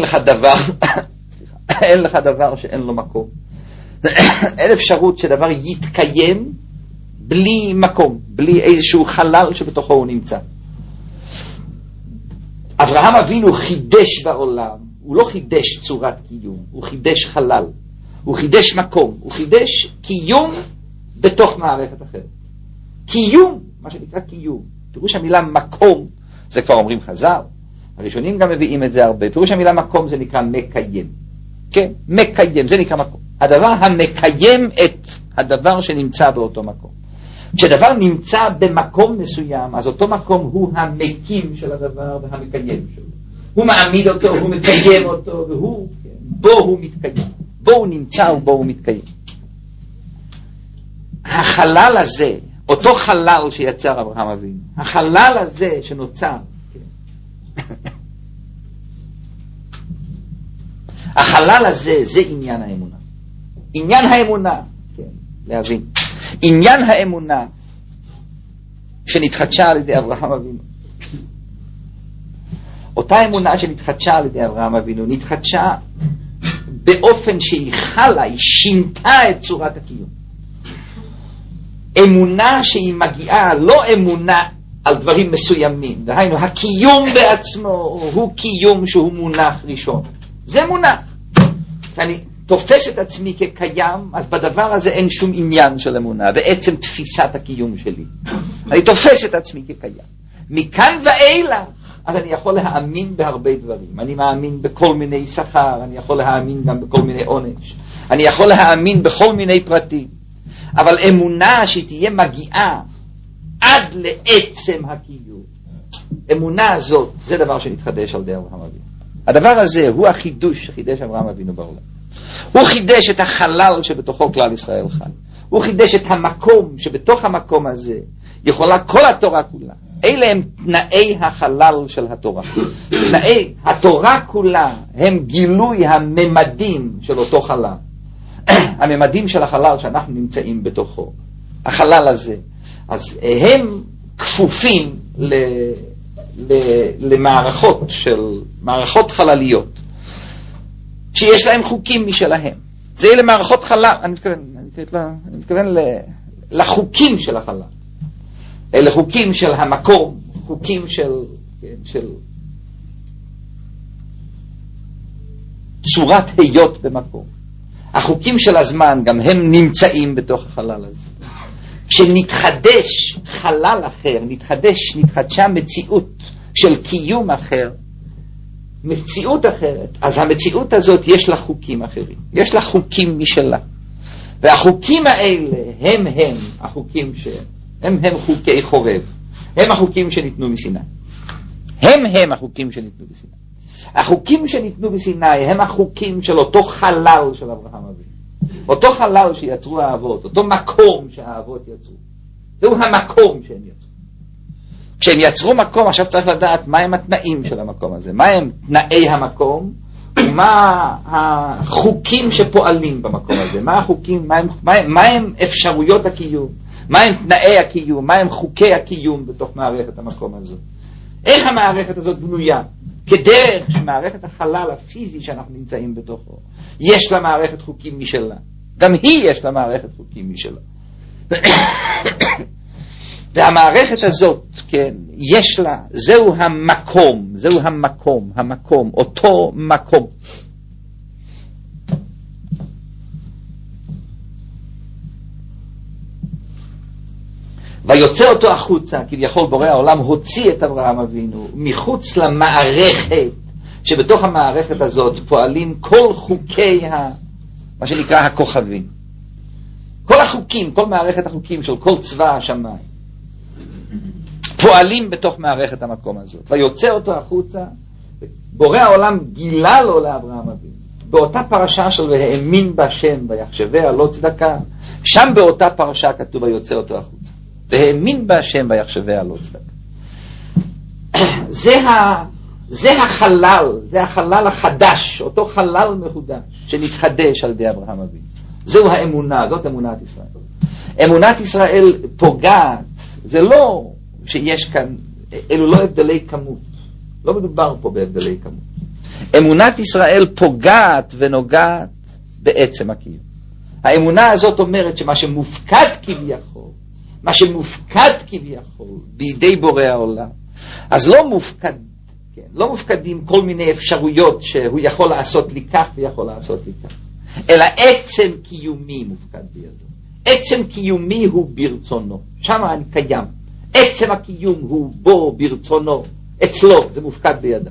לך דבר שאין לו מקום. אין אפשרות שדבר יתקיים בלי מקום, בלי איזשהו חלל שבתוכו הוא נמצא. אברהם אבינו חידש בעולם, הוא לא חידש צורת קיום, הוא חידש חלל, הוא חידש מקום, הוא חידש קיום בתוך מערכת אחרת. קיום, מה שנקרא קיום, פירוש המילה מקום, זה כבר אומרים חז"ל, הראשונים גם מביאים את זה הרבה, פירוש המילה מקום זה נקרא מקיים, כן, מקיים, זה נקרא מקום, הדבר המקיים את הדבר שנמצא באותו מקום. כשדבר נמצא במקום מסוים, אז אותו מקום הוא המקים של הדבר והמקיים שלו. הוא מעמיד אותו, הוא מקיים אותו, והוא, בו הוא מתקיים. בו הוא נמצא ובו הוא מתקיים. החלל הזה, אותו חלל שיצר אברהם אבינו, החלל הזה שנוצר, החלל הזה, זה עניין האמונה. עניין האמונה, כן, להבין. עניין האמונה שנתחדשה על ידי אברהם אבינו, אותה אמונה שנתחדשה על ידי אברהם אבינו, נתחדשה באופן שהיא חלה, היא שינתה את צורת הקיום. אמונה שהיא מגיעה, לא אמונה על דברים מסוימים, דהיינו, הקיום בעצמו הוא קיום שהוא מונח ראשון. זה מונח. אני תופס את עצמי כקיים, אז בדבר הזה אין שום עניין של אמונה, בעצם תפיסת הקיום שלי. אני תופס את עצמי כקיים. מכאן ואילך, אז אני יכול להאמין בהרבה דברים. אני מאמין בכל מיני שכר, אני יכול להאמין גם בכל מיני עונש. אני יכול להאמין בכל מיני פרטים. אבל אמונה שהיא תהיה מגיעה עד לעצם הקיום, אמונה הזאת, זה דבר שנתחדש על ידי אברהם אבינו. הדבר הזה הוא החידוש שחידש אברהם אבינו בעולם. הוא חידש את החלל שבתוכו כלל ישראל חי. הוא חידש את המקום שבתוך המקום הזה יכולה כל התורה כולה. אלה הם תנאי החלל של התורה. תנאי התורה כולה הם גילוי הממדים של אותו חלל. הממדים של החלל שאנחנו נמצאים בתוכו. החלל הזה. אז הם כפופים למערכות מערכות חלליות. שיש להם חוקים משלהם. זה אלה מערכות חלל, אני מתכוון לחוקים של החלל. אלה חוקים של המקום, חוקים של צורת היות במקום. החוקים של הזמן גם הם נמצאים בתוך החלל הזה. כשנתחדש חלל אחר, נתחדשה מציאות של קיום אחר, מציאות אחרת, אז המציאות הזאת יש לה חוקים אחרים, יש לה חוקים משלה, והחוקים האלה הם החוקים הם חוקי חורב, הם החוקים שניתנו מסיני, הם החוקים שניתנו בסיני. החוקים שניתנו בסיני הם החוקים של אותו חלל של אברהם אבינו, אותו חלל שיצרו האבות, אותו מקום שהאבות יצרו, זהו המקום שהם יצרו. כשהם יצרו מקום, עכשיו צריך לדעת מה הם התנאים של המקום הזה, מה הם תנאי המקום, ומה החוקים שפועלים במקום הזה, מה החוקים, מה הם אפשרויות הקיום, מה הם תנאי הקיום, מה הם חוקי הקיום בתוך מערכת המקום הזו. איך המערכת הזאת בנויה? כדרך שמערכת החלל הפיזי שאנחנו נמצאים בתוכו, יש לה מערכת חוקים משלה. גם היא יש לה מערכת חוקים משלה. והמערכת הזאת, כן, יש לה, זהו המקום, אותו מקום. ויוצא אותו החוצה, כביכול בורא העולם הוציא את אברהם אבינו מחוץ למערכת, שבתוך המערכת הזאת פועלים כל חוקי מה שנקרא הכוכבים. כל החוקים, כל מערכת החוקים של כל צבא השמיים פועלים בתוך מערכת המקום הזאת. ויוצא אותו החוצה, בורא העולם גילה לו לאברהם אבינו באותה פרשה של והאמין בהשם ויחשביה לא צדקה. שם באותה פרשה כתוב ויוצא אותו החוצה, והאמין בהשם ויחשביה לא צדקה. זה החלל החדש, אותו חלל מחודש שנתחדש על ידי אברהם אבינו. זו האמונה, זאת אמונת ישראל. אמונת ישראל פוגעת, זה לא שיש כאן, אלו לא הבדלי כמות, לא מדובר פה בהבדלי כמות. אמונת ישראל פוגעת ונוגעת בעצם הקיום. האמונה הזאת אומרת שמה שמופקד כביכול בידי בורא העולם, אז לא מופקדים כל מיני אפשרויות שהוא יכול לעשות לי כך ויכול לעשות לי כך, אלא עצם קיומי מופקד בידו. עצם קיומי הוא ברצונו, שם אני קיים. עצם הקיום הוא בו ברצונו, אצלו, זה מופקד בידו.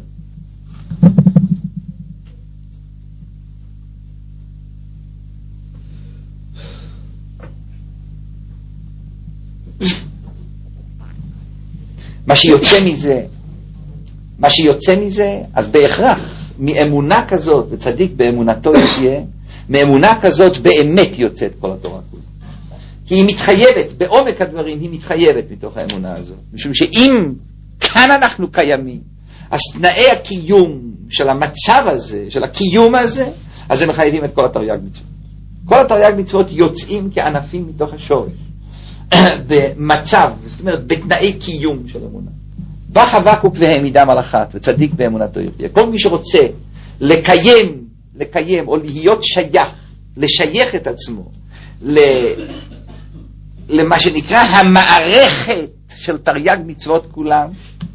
מה שיוצא מזה, אז בהכרח מאמונה כזאת, וצדיק באמונתו יחיה, מאמונה כזאת באמת יוצאת כל התורה כולה. כי היא מתחייבת, בעומק הדברים היא מתחייבת מתוך האמונה הזאת. משום שאם כאן אנחנו קיימים, אז תנאי הקיום של המצב הזה, של הקיום הזה, אז הם מחייבים את כל התרי"ג מצוות. כל התרי"ג מצוות יוצאים כענפים מתוך השורש. במצב, זאת אומרת, בתנאי קיום של אמונה. בא חבקוק והעמידם על אחת, וצדיק באמונתו יחיה. כל מי שרוצה לקיים או להיות לשייך את עצמו למה שנקרא המערכת של תרי"ג מצוות כולם,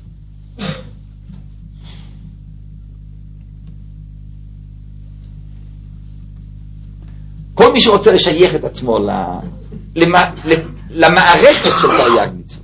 כל מי שרוצה לשייך את עצמו למערכת של תרי"ג מצוות,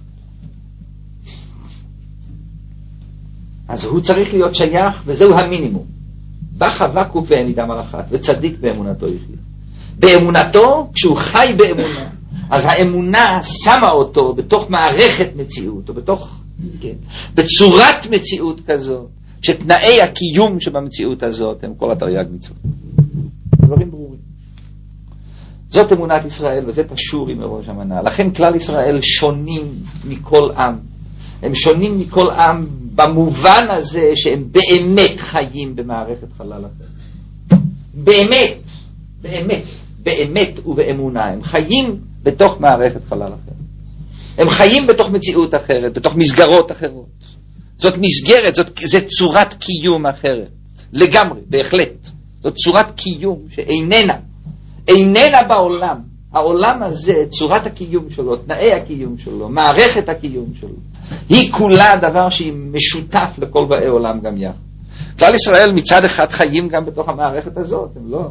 אז הוא צריך להיות שייך, וזהו המינימום. בא חבקוק והעמידם על אחת, וצדיק באמונתו יחיה. באמונתו, כשהוא חי באמונה, אז האמונה שמה אותו בתוך מערכת מציאות, או בצורת מציאות כזאת, שתנאי הקיום שבמציאות הזאת הם כל התרי"ג מצוות. דברים ברורים. זאת אמונת ישראל, וזה תשור עם ראש המנה. לכן כלל ישראל שונים מכל עם. הם שונים מכל עם במובן הזה שהם באמת חיים במערכת חלל אחרת. באמת ובאמונה. הם חיים בתוך מערכת חלל אחרת. הם חיים בתוך מציאות אחרת, בתוך מסגרות אחרות. זאת מסגרת, זאת צורת קיום אחרת. לגמרי, בהחלט. זאת צורת קיום שאיננה בעולם. העולם הזה, צורת הקיום שלו, תנאי הקיום שלו, מערכת הקיום שלו, היא כולה דבר שהיא משותף לכל באי עולם גם יחד. כלל ישראל מצד אחד חיים גם בתוך המערכת הזאת, הם לא.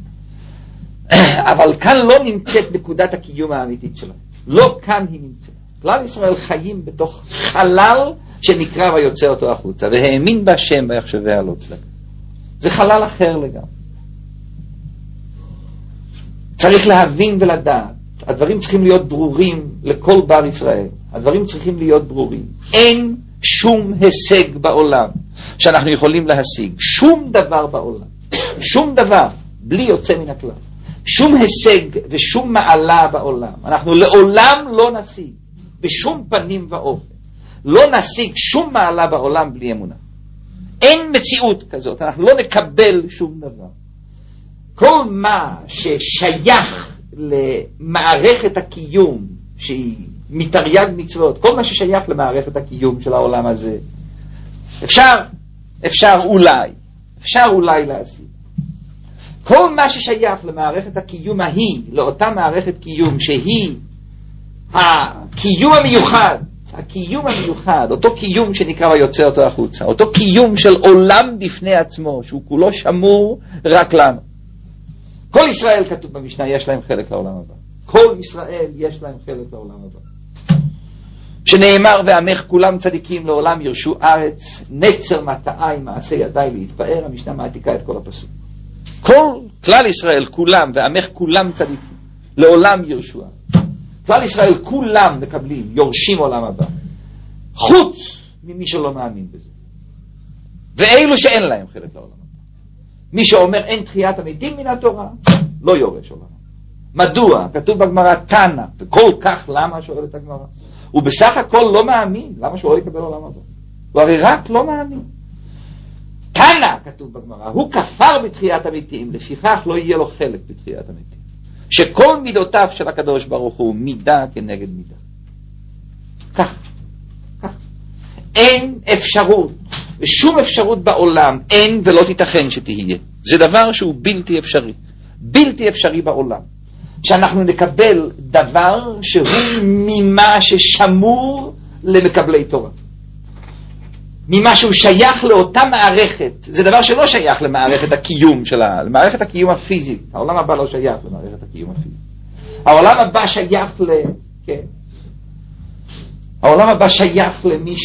אבל כאן לא נמצאת נקודת הקיום האמיתית שלהם. לא כאן היא נמצאת. כלל ישראל חיים בתוך חלל שנקרא ויוצא אותו החוצה, והאמין בהשם ויחשביה לא צדקה. זה חלל אחר לגמרי. צריך להבין ולדעת. הדברים צריכים להיות ברורים לכל בר ישראל. הדברים צריכים להיות ברורים. אין שום הישג בעולם שאנחנו יכולים להשיג. שום דבר בעולם. שום דבר, בלי יוצא מן הכלל. שום הישג ושום מעלה בעולם. אנחנו לעולם לא נשיג, בשום פנים ואופן. לא נשיג שום מעלה בעולם בלי אמונה. אין מציאות כזאת. אנחנו לא נקבל שום דבר. כל מה ששייך למערכת הקיום שהיא מתרי"ג מצוות, כל מה ששייך למערכת הקיום של העולם הזה, אפשר אולי להשיג. כל מה ששייך למערכת הקיום ההיא, לאותה מערכת קיום שהיא הקיום המיוחד, אותו קיום שנקרא ויוצא אותו החוצה, אותו קיום של עולם בפני עצמו, שהוא כולו שמור רק לנו. כל ישראל, כתוב במשנה, יש להם חלק לעולם הבא. כל ישראל יש להם חלק לעולם הבא. שנאמר ועמך כולם צדיקים לעולם ירשו ארץ, נצר מטעי מעשה ידיי להתפאר. המשנה מעתיקה את כל הפסוק. כל כלל ישראל כולם ועמך כולם צדיקים לעולם ירשו ארץ. כלל ישראל כולם מקבלים, יורשים עולם הבא, חוץ ממי שלא מאמין בזה, ואלו שאין להם חלק לעולם הבא. מי שאומר אין תחיית המתים מן התורה לא יורש עולם. מדוע? כתוב בגמרא תנא, וכל כך למה שואלת הגמרא? הוא בסך הכל לא מאמין, למה שהוא לא יקבל עולם הבא? הוא הרי רק לא מאמין. תנא, כתוב בגמרא, הוא כפר בתחיית המתים, לפיכך לא יהיה לו חלק בתחיית המתים. שכל מידותיו של הקדוש ברוך הוא מידה כנגד מידה. כך. אין אפשרות, ושום אפשרות בעולם אין ולא תיתכן שתהיה. זה דבר שהוא בלתי אפשרי. בלתי אפשרי בעולם. שאנחנו נקבל דבר שהוא ממה ששמור למקבלי תורה. ממה שהוא שייך לאותה מערכת. זה דבר שלא שייך למערכת הקיום שלה, למערכת הקיום הפיזית. העולם הבא לא שייך למערכת הקיום הפיזית. העולם הבא שייך כן. העולם הבא שייך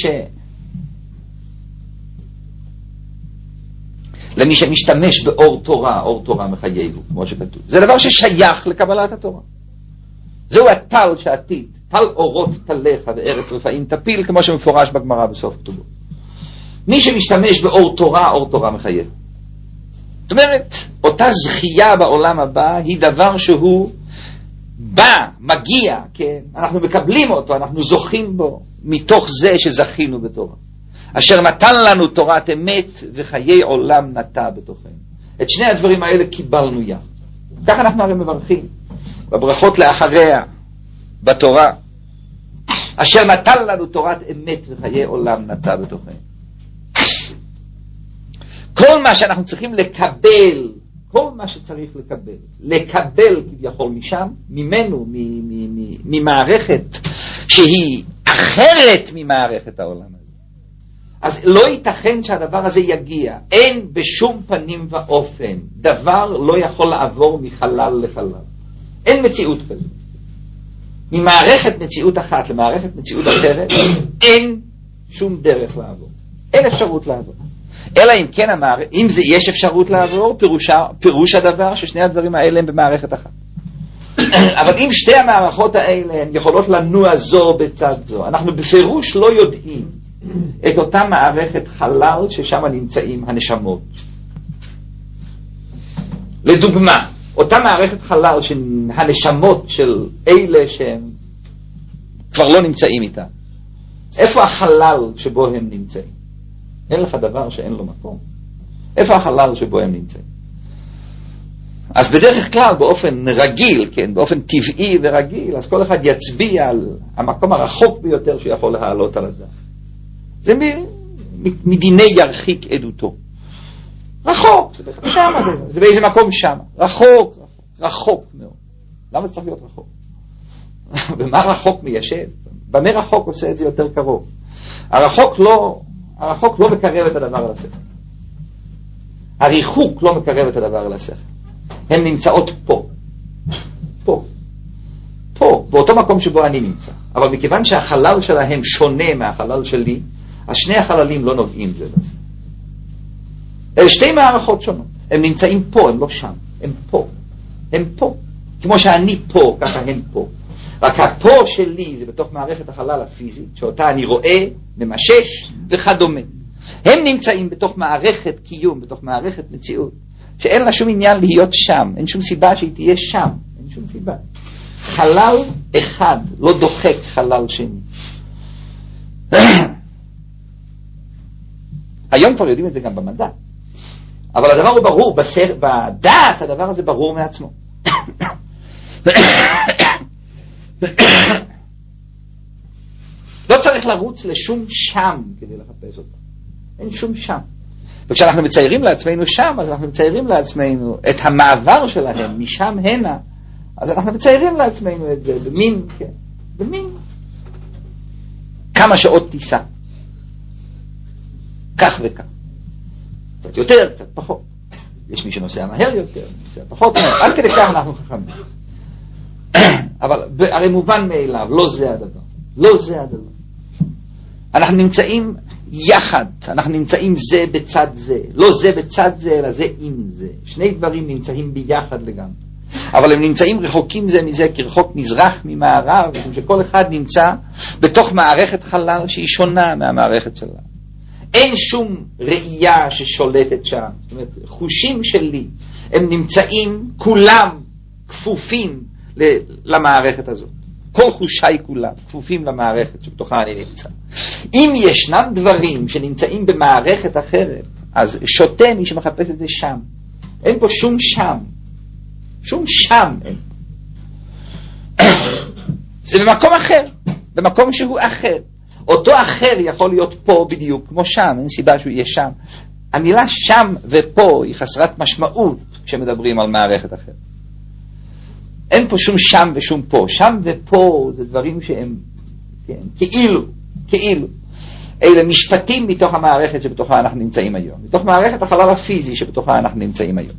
למי שמשתמש באור תורה, אור תורה מחייבו, כמו שכתוב. זה דבר ששייך לקבלת התורה. זהו הטל שעתיד, טל אורות תלך וארץ רפאים תפיל, כמו שמפורש בגמרא בסוף כתובו. מי שמשתמש באור תורה, אור תורה מחייב. זאת אומרת, אותה זכייה בעולם הבא היא דבר שהוא בא, מגיע, כן? אנחנו מקבלים אותו, אנחנו זוכים בו, מתוך זה שזכינו בתורה. אשר נתן לנו תורת אמת וחיי עולם נטע בתוכנו. את שני הדברים האלה קיבלנו יחד. כך אנחנו הרי מברכים בברכות לאחריה בתורה. אשר נתן לנו תורת אמת וחיי עולם נטע בתוכנו. כל מה שאנחנו צריכים לקבל, כל מה שצריך לקבל כביכול משם, ממנו, ממערכת שהיא אחרת ממערכת העולם הזה. אז לא ייתכן שהדבר הזה יגיע. אין בשום פנים ואופן. דבר לא יכול לעבור מחלל לחלל. אין מציאות כזאת. ממערכת מציאות אחת למערכת מציאות אחרת, אין שום דרך לעבור. אין אפשרות לעבור. אלא אם כן אם זה יש אפשרות לעבור, פירוש הדבר ששני הדברים האלה הם במערכת אחת. אבל אם שתי המערכות האלה הן יכולות לנוע זו בצד זו, אנחנו בפירוש לא יודעים את אותה מערכת חלל ששם נמצאים הנשמות. לדוגמה, אותה מערכת חלל שהנשמות של אלה שהם כבר לא נמצאים איתה. איפה החלל שבו הם נמצאים? אין לך דבר שאין לו מקום. איפה החלל שבו הם נמצאים? אז בדרך כלל באופן רגיל, כן, באופן טבעי ורגיל, אז כל אחד יצביע על המקום הרחוק ביותר שיכול להעלות על הדף. זה מדיני ירחיק עדותו. רחוק, זה שם, זה באיזה מקום שם. רחוק מאוד. למה צריך להיות רחוק? ומה רחוק מיישב? במה רחוק עושה את זה יותר קרוב? הרחוק לא מקרב את הדבר אל השכל. הריחוק לא מקרב את הדבר אל השכל. הן נמצאות פה, באותו מקום שבו אני נמצא. אבל מכיוון שהחלל שלהם שונה מהחלל שלי, אז שני החללים לא נובעים זה לזה. אלה שתי מערכות שונות. הם נמצאים פה, הם לא שם. הם פה. כמו שאני פה, ככה הם פה. רק הפה שלי זה בתוך מערכת החלל הפיזית, שאותה אני רואה, ממשש וכדומה. הם נמצאים בתוך מערכת קיום, בתוך מערכת מציאות, שאין לה שום עניין להיות שם. אין שום סיבה שהיא תהיה שם. אין שום סיבה. חלל אחד לא דוחק חלל שני. היום כבר יודעים את זה גם במדע. אבל הדבר הוא ברור, בדעת הדבר הזה ברור מעצמו. לא צריך לרוץ לשום שם כדי לחפש אותה. אין שום שם. וכשאנחנו מציירים לעצמנו שם, אז אנחנו מציירים לעצמנו את המעבר שלהם משם הנה, אז אנחנו מציירים לעצמנו את זה במין, כן. במין כמה שעות טיסה, כך וכך, קצת יותר, קצת פחות. יש מי שנוסע מהר יותר, נוסע פחות מהר, עד כדי כך אנחנו חכמים. אבל הרי מובן מאליו, לא זה הדבר, לא זה הדבר. אנחנו נמצאים יחד, אנחנו נמצאים זה בצד זה, לא זה בצד זה אלא זה עם זה. שני דברים נמצאים ביחד לגמרי, אבל הם נמצאים רחוקים זה מזה, כרחוק מזרח ממערב, משום שכל אחד נמצא בתוך מערכת חלל שהיא שונה מהמערכת שלה. אין שום ראייה ששולטת שם. זאת אומרת, חושים שלי הם נמצאים כולם כפופים למערכת הזאת. כל חושיי כולם כפופים למערכת שבתוכה אני נמצא. אם ישנם דברים שנמצאים במערכת אחרת, אז שוטה מי שמחפש את זה שם. אין פה שום שם. שום שם אין. זה במקום אחר, במקום שהוא אחר. אותו אחר יכול להיות פה בדיוק כמו שם, אין סיבה שהוא יהיה שם. המילה שם ופה היא חסרת משמעות כשמדברים על מערכת אחרת. אין פה שום שם ושום פה. שם ופה זה דברים שהם, כן, כאילו. אלה משפטים מתוך המערכת שבתוכה אנחנו נמצאים היום. מתוך מערכת החלל הפיזי שבתוכה אנחנו נמצאים היום.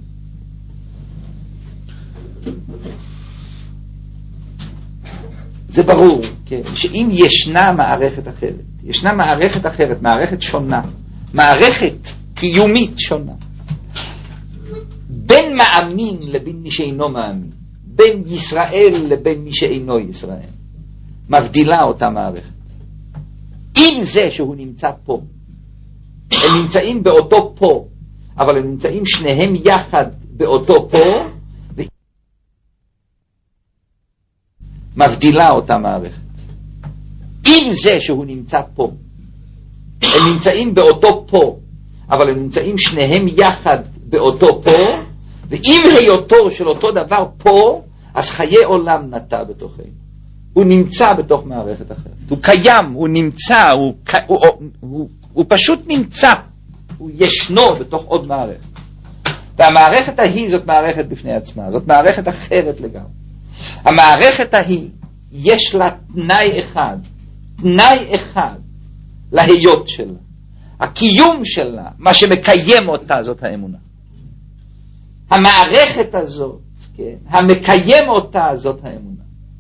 זה ברור, כן, שאם ישנה מערכת אחרת, ישנה מערכת אחרת, מערכת שונה, מערכת קיומית שונה, בין מאמין לבין מי שאינו מאמין, בין ישראל לבין מי שאינו ישראל, מבדילה אותה מערכת. עם זה שהוא נמצא פה, הם נמצאים באותו פה, אבל הם נמצאים שניהם יחד באותו פה, מבדילה אותה מערכת. עם זה שהוא נמצא פה, הם נמצאים באותו פה, אבל הם נמצאים שניהם יחד באותו פה, ועם היותו של אותו דבר פה, אז חיי עולם נטע בתוכנו. הוא נמצא בתוך מערכת אחרת. הוא קיים, הוא נמצא, הוא פשוט נמצא. הוא ישנו בתוך עוד מערכת. והמערכת ההיא זאת מערכת בפני עצמה, זאת מערכת אחרת לגמרי. המערכת ההיא יש לה תנאי אחד להיות שלה. הקיום שלה, מה שמקיים אותה, זאת האמונה. המערכת הזאת, כן, המקיים אותה, זאת האמונה.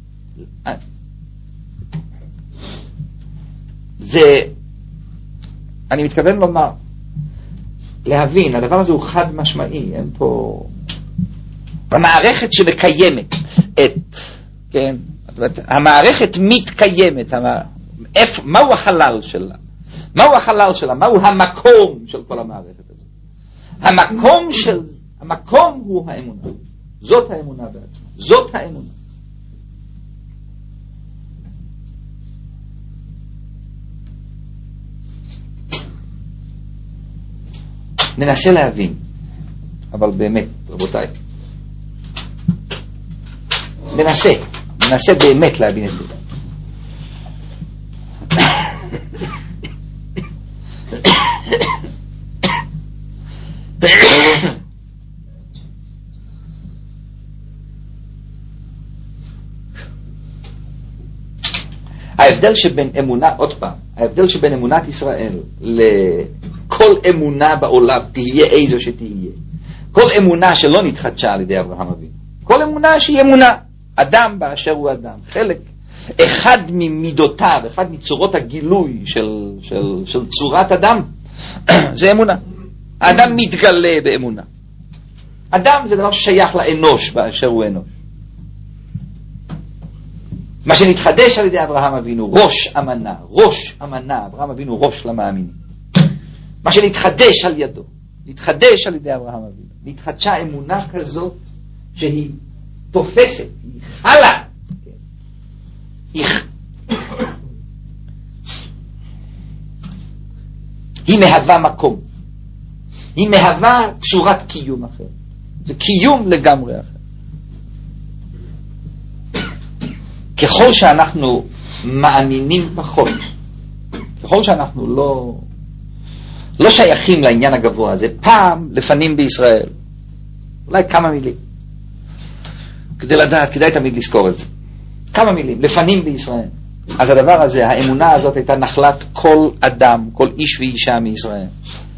זה, אני מתכוון לומר, להבין, הדבר הזה הוא חד משמעי, אין פה, המערכת שמקיימת את, כן, המערכת מתקיימת, מהו החלל שלה? מהו החלל שלה? מהו המקום של כל המערכת הזאת? המקום הוא האמונה. זאת האמונה בעצמה. זאת האמונה. ננסה להבין, אבל באמת, רבותיי, ננסה באמת להבין את זה. ההבדל שבין אמונה, עוד פעם, ההבדל שבין אמונת ישראל לכל אמונה בעולם, תהיה איזו שתהיה, כל אמונה שלא נתחדשה על ידי אברהם אבינו, כל אמונה שהיא אמונה, אדם באשר הוא אדם, חלק אחד ממידותיו, אחד מצורות הגילוי של צורת אדם, זה אמונה. האדם מתגלה באמונה. אדם זה דבר ששייך לאנוש באשר הוא אנוש. מה שנתחדש על ידי אברהם אבינו, ראש אמנה, אברהם אבינו ראש למאמינים. מה שנתחדש על ידו, נתחדש על ידי אברהם אבינו, נתחדשה אמונה כזאת שהיא תופסת, היא חלה, היא מהווה מקום, היא מהווה צורת קיום אחר, זה קיום לגמרי אחר. ככל שאנחנו מאמינים פחות, ככל שאנחנו לא שייכים לעניין הגבוה הזה, פעם לפנים בישראל, אולי כמה מילים, כדי לדעת, כדאי תמיד לזכור את זה. כמה מילים, לפנים בישראל. אז הדבר הזה, האמונה הזאת הייתה נחלת כל אדם, כל איש ואישה מישראל.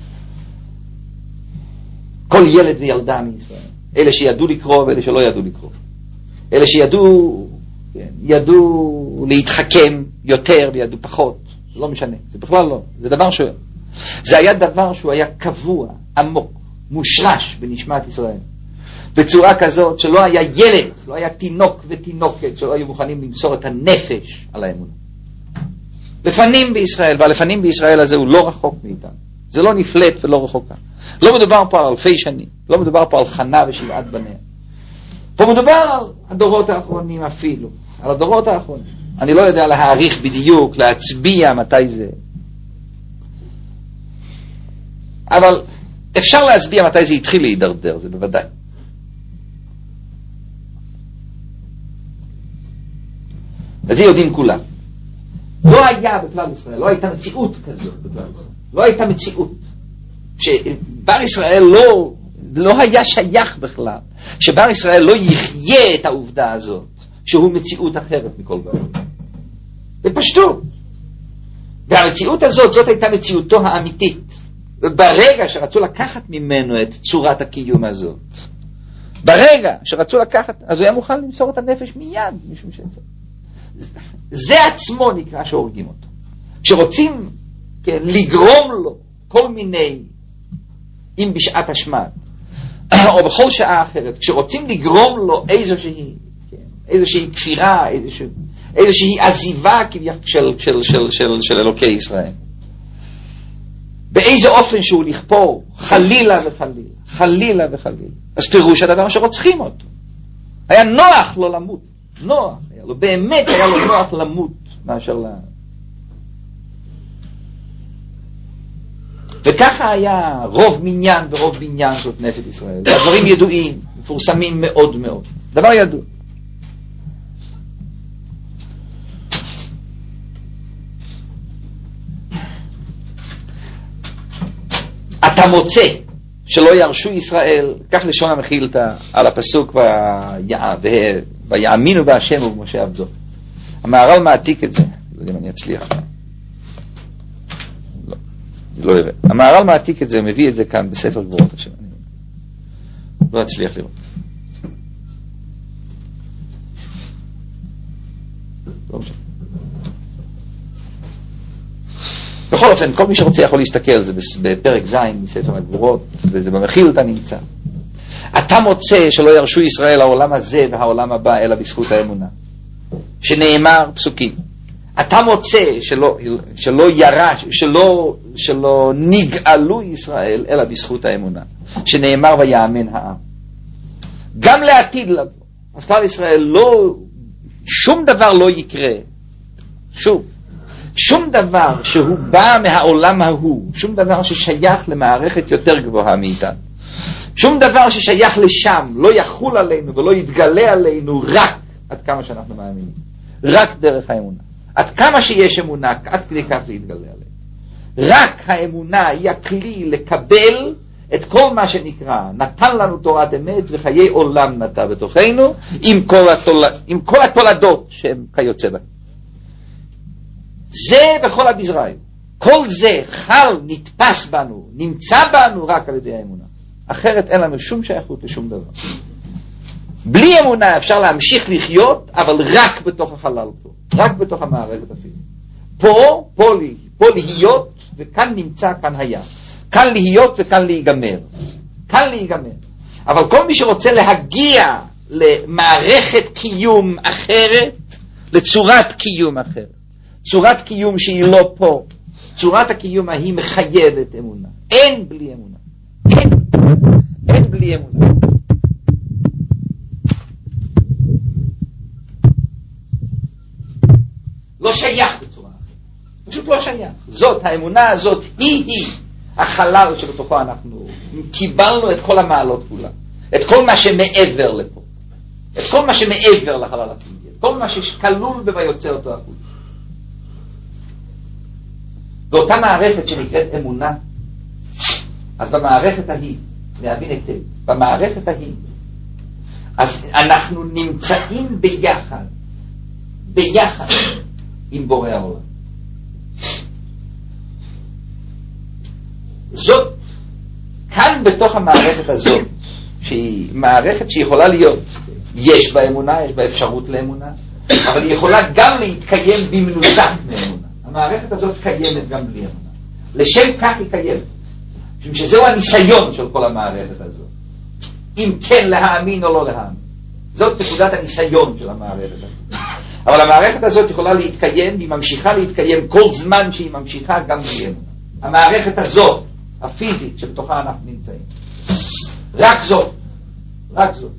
כל ילד וילדה מישראל. אלה שידעו לקרוא ואלה שלא ידעו לקרוא. אלה שידעו להתחכם יותר וידעו פחות. זה לא משנה, זה בכלל לא. זה היה דבר שהוא היה קבוע, עמוק, מושרש בנשמת ישראל. בצורה כזאת שלא היה ילד, לא היה תינוק ותינוקת שלא היו מוכנים למסור את הנפש על האמונה. לפנים בישראל, והלפנים בישראל הזה הוא לא רחוק מאיתנו. זה לא נפלט ולא רחוקה. לא מדובר פה על אלפי שנים, לא מדובר פה על חנה ושבעת בניה. פה מדובר על הדורות האחרונים אפילו, על הדורות האחרונים. אני לא יודע להעריך בדיוק, להצביע מתי זה. אבל אפשר להצביע מתי זה התחיל להידרדר, זה בוודאי. וזה יודעים כולם. לא היה בכלל ישראל, לא הייתה מציאות כזאת בכלל ישראל. לא הייתה מציאות. שבר ישראל לא היה שייך בכלל. שבר ישראל לא יחיה את העובדה הזאת, שהוא מציאות אחרת מכל בעיות. בפשטות. והמציאות הזאת, זאת הייתה מציאותו האמיתית. וברגע שרצו לקחת ממנו את צורת הקיום הזאת, ברגע שרצו לקחת, אז הוא היה מוכן למסור את הנפש מיד, משום שזה. זה עצמו נקרא שהורגים אותו. כשרוצים לגרום לו כל מיני, אם בשעת השמד, או בכל שעה אחרת, כשרוצים לגרום לו איזושהי כפירה, איזושהי עזיבה של אלוקי ישראל, באיזה אופן שהוא לכפור, חלילה וחלילה, חלילה וחלילה, אז פירוש הדבר שרוצחים אותו. היה נוח לו למות, נוח, באמת היה לו נוח למות מאשר וככה היה רוב מניין ורוב בניין של כנסת ישראל. הדברים ידועים, מפורסמים מאוד מאוד. דבר ידוע. אתה מוצא שלא ירשו ישראל, כך לשון המחילתא על הפסוק ויאמינו בהשם ובמשה עבדו. המהר"ל מעתיק את זה, לא יודע אם אני אצליח. לא יראה. המהר"ל מעתיק את זה, מביא את זה כאן בספר גבורות השם. לא אצליח לראות. לא משנה. בכל אופן, כל מי שרוצה יכול להסתכל, זה בפרק ז' בספר הגבורות, וזה במחילתא נמצא. אתה מוצא שלא ירשו ישראל העולם הזה והעולם הבא, אלא בזכות האמונה. שנאמר פסוקים. אתה מוצא שלא ירש, שלא נגאלו ישראל, אלא בזכות האמונה. שנאמר ויאמן העם. גם לעתיד לבוא. אז כלל ישראל שום דבר לא יקרה. שום דבר שהוא בא מהעולם ההוא, שום דבר ששייך למערכת יותר גבוהה מאיתנו, שום דבר ששייך לשם לא יחול עלינו ולא יתגלה עלינו רק עד כמה שאנחנו מאמינים, רק דרך האמונה. עד כמה שיש אמונה, עד כדי כך זה יתגלה עלינו. רק האמונה היא הכלי לקבל את כל מה שנקרא נתן לנו תורת אמת וחיי עולם נטע בתוכנו, עם כל התולדות שהם כיוצא בהם. זה בכל הבזריים. כל זה חל, נתפס בנו, נמצא בנו רק על ידי האמונה. אחרת אין לנו שום שייכות לשום דבר. בלי אמונה אפשר להמשיך לחיות, אבל רק בתוך החלל פה. רק בתוך המערכת הפיזית. פה להיות, וכאן נמצא, כאן היה. כאן להיות וכאן להיגמר. כאן להיגמר. אבל כל מי שרוצה להגיע למערכת קיום אחרת, לצורת קיום אחרת, צורת קיום שהיא לא פה, צורת הקיום ההיא מחייבת אמונה. אין בלי אמונה. אין בלי אמונה. לא שייך בצורה אחרת. פשוט לא שייך. זאת, האמונה הזאת היא החלל שבתוכו אנחנו קיבלנו את כל המעלות כולה. את כל מה שמעבר לפה. את כל מה שמעבר לחלל הפיזי. את כל מה שכלול בויוצא אותו החוץ. באותה מערכת שנקראת אמונה, אז במערכת ההיא, להבין היטב, במערכת ההיא, אז אנחנו נמצאים ביחד ביחד עם בורא העולם. זאת, כאן בתוך המערכת הזאת, שהיא מערכת שיכולה להיות, יש בה אמונה, יש בה אפשרות לאמונה, אבל היא יכולה גם להתקיים במנותק מאמונה. המערכת הזאת קיימת גם בלי אמונה. לשם כך היא קיימת. משום שזהו הניסיון של כל המערכת הזאת. אם כן להאמין או לא להאמין. זאת נקודת הניסיון של המערכת הזאת. אבל המערכת הזאת יכולה להתקיים, היא ממשיכה להתקיים כל זמן שהיא ממשיכה גם בלי אמונה. המערכת הזאת, הפיזית שבתוכה אנחנו נמצאים. רק זאת. רק זאת.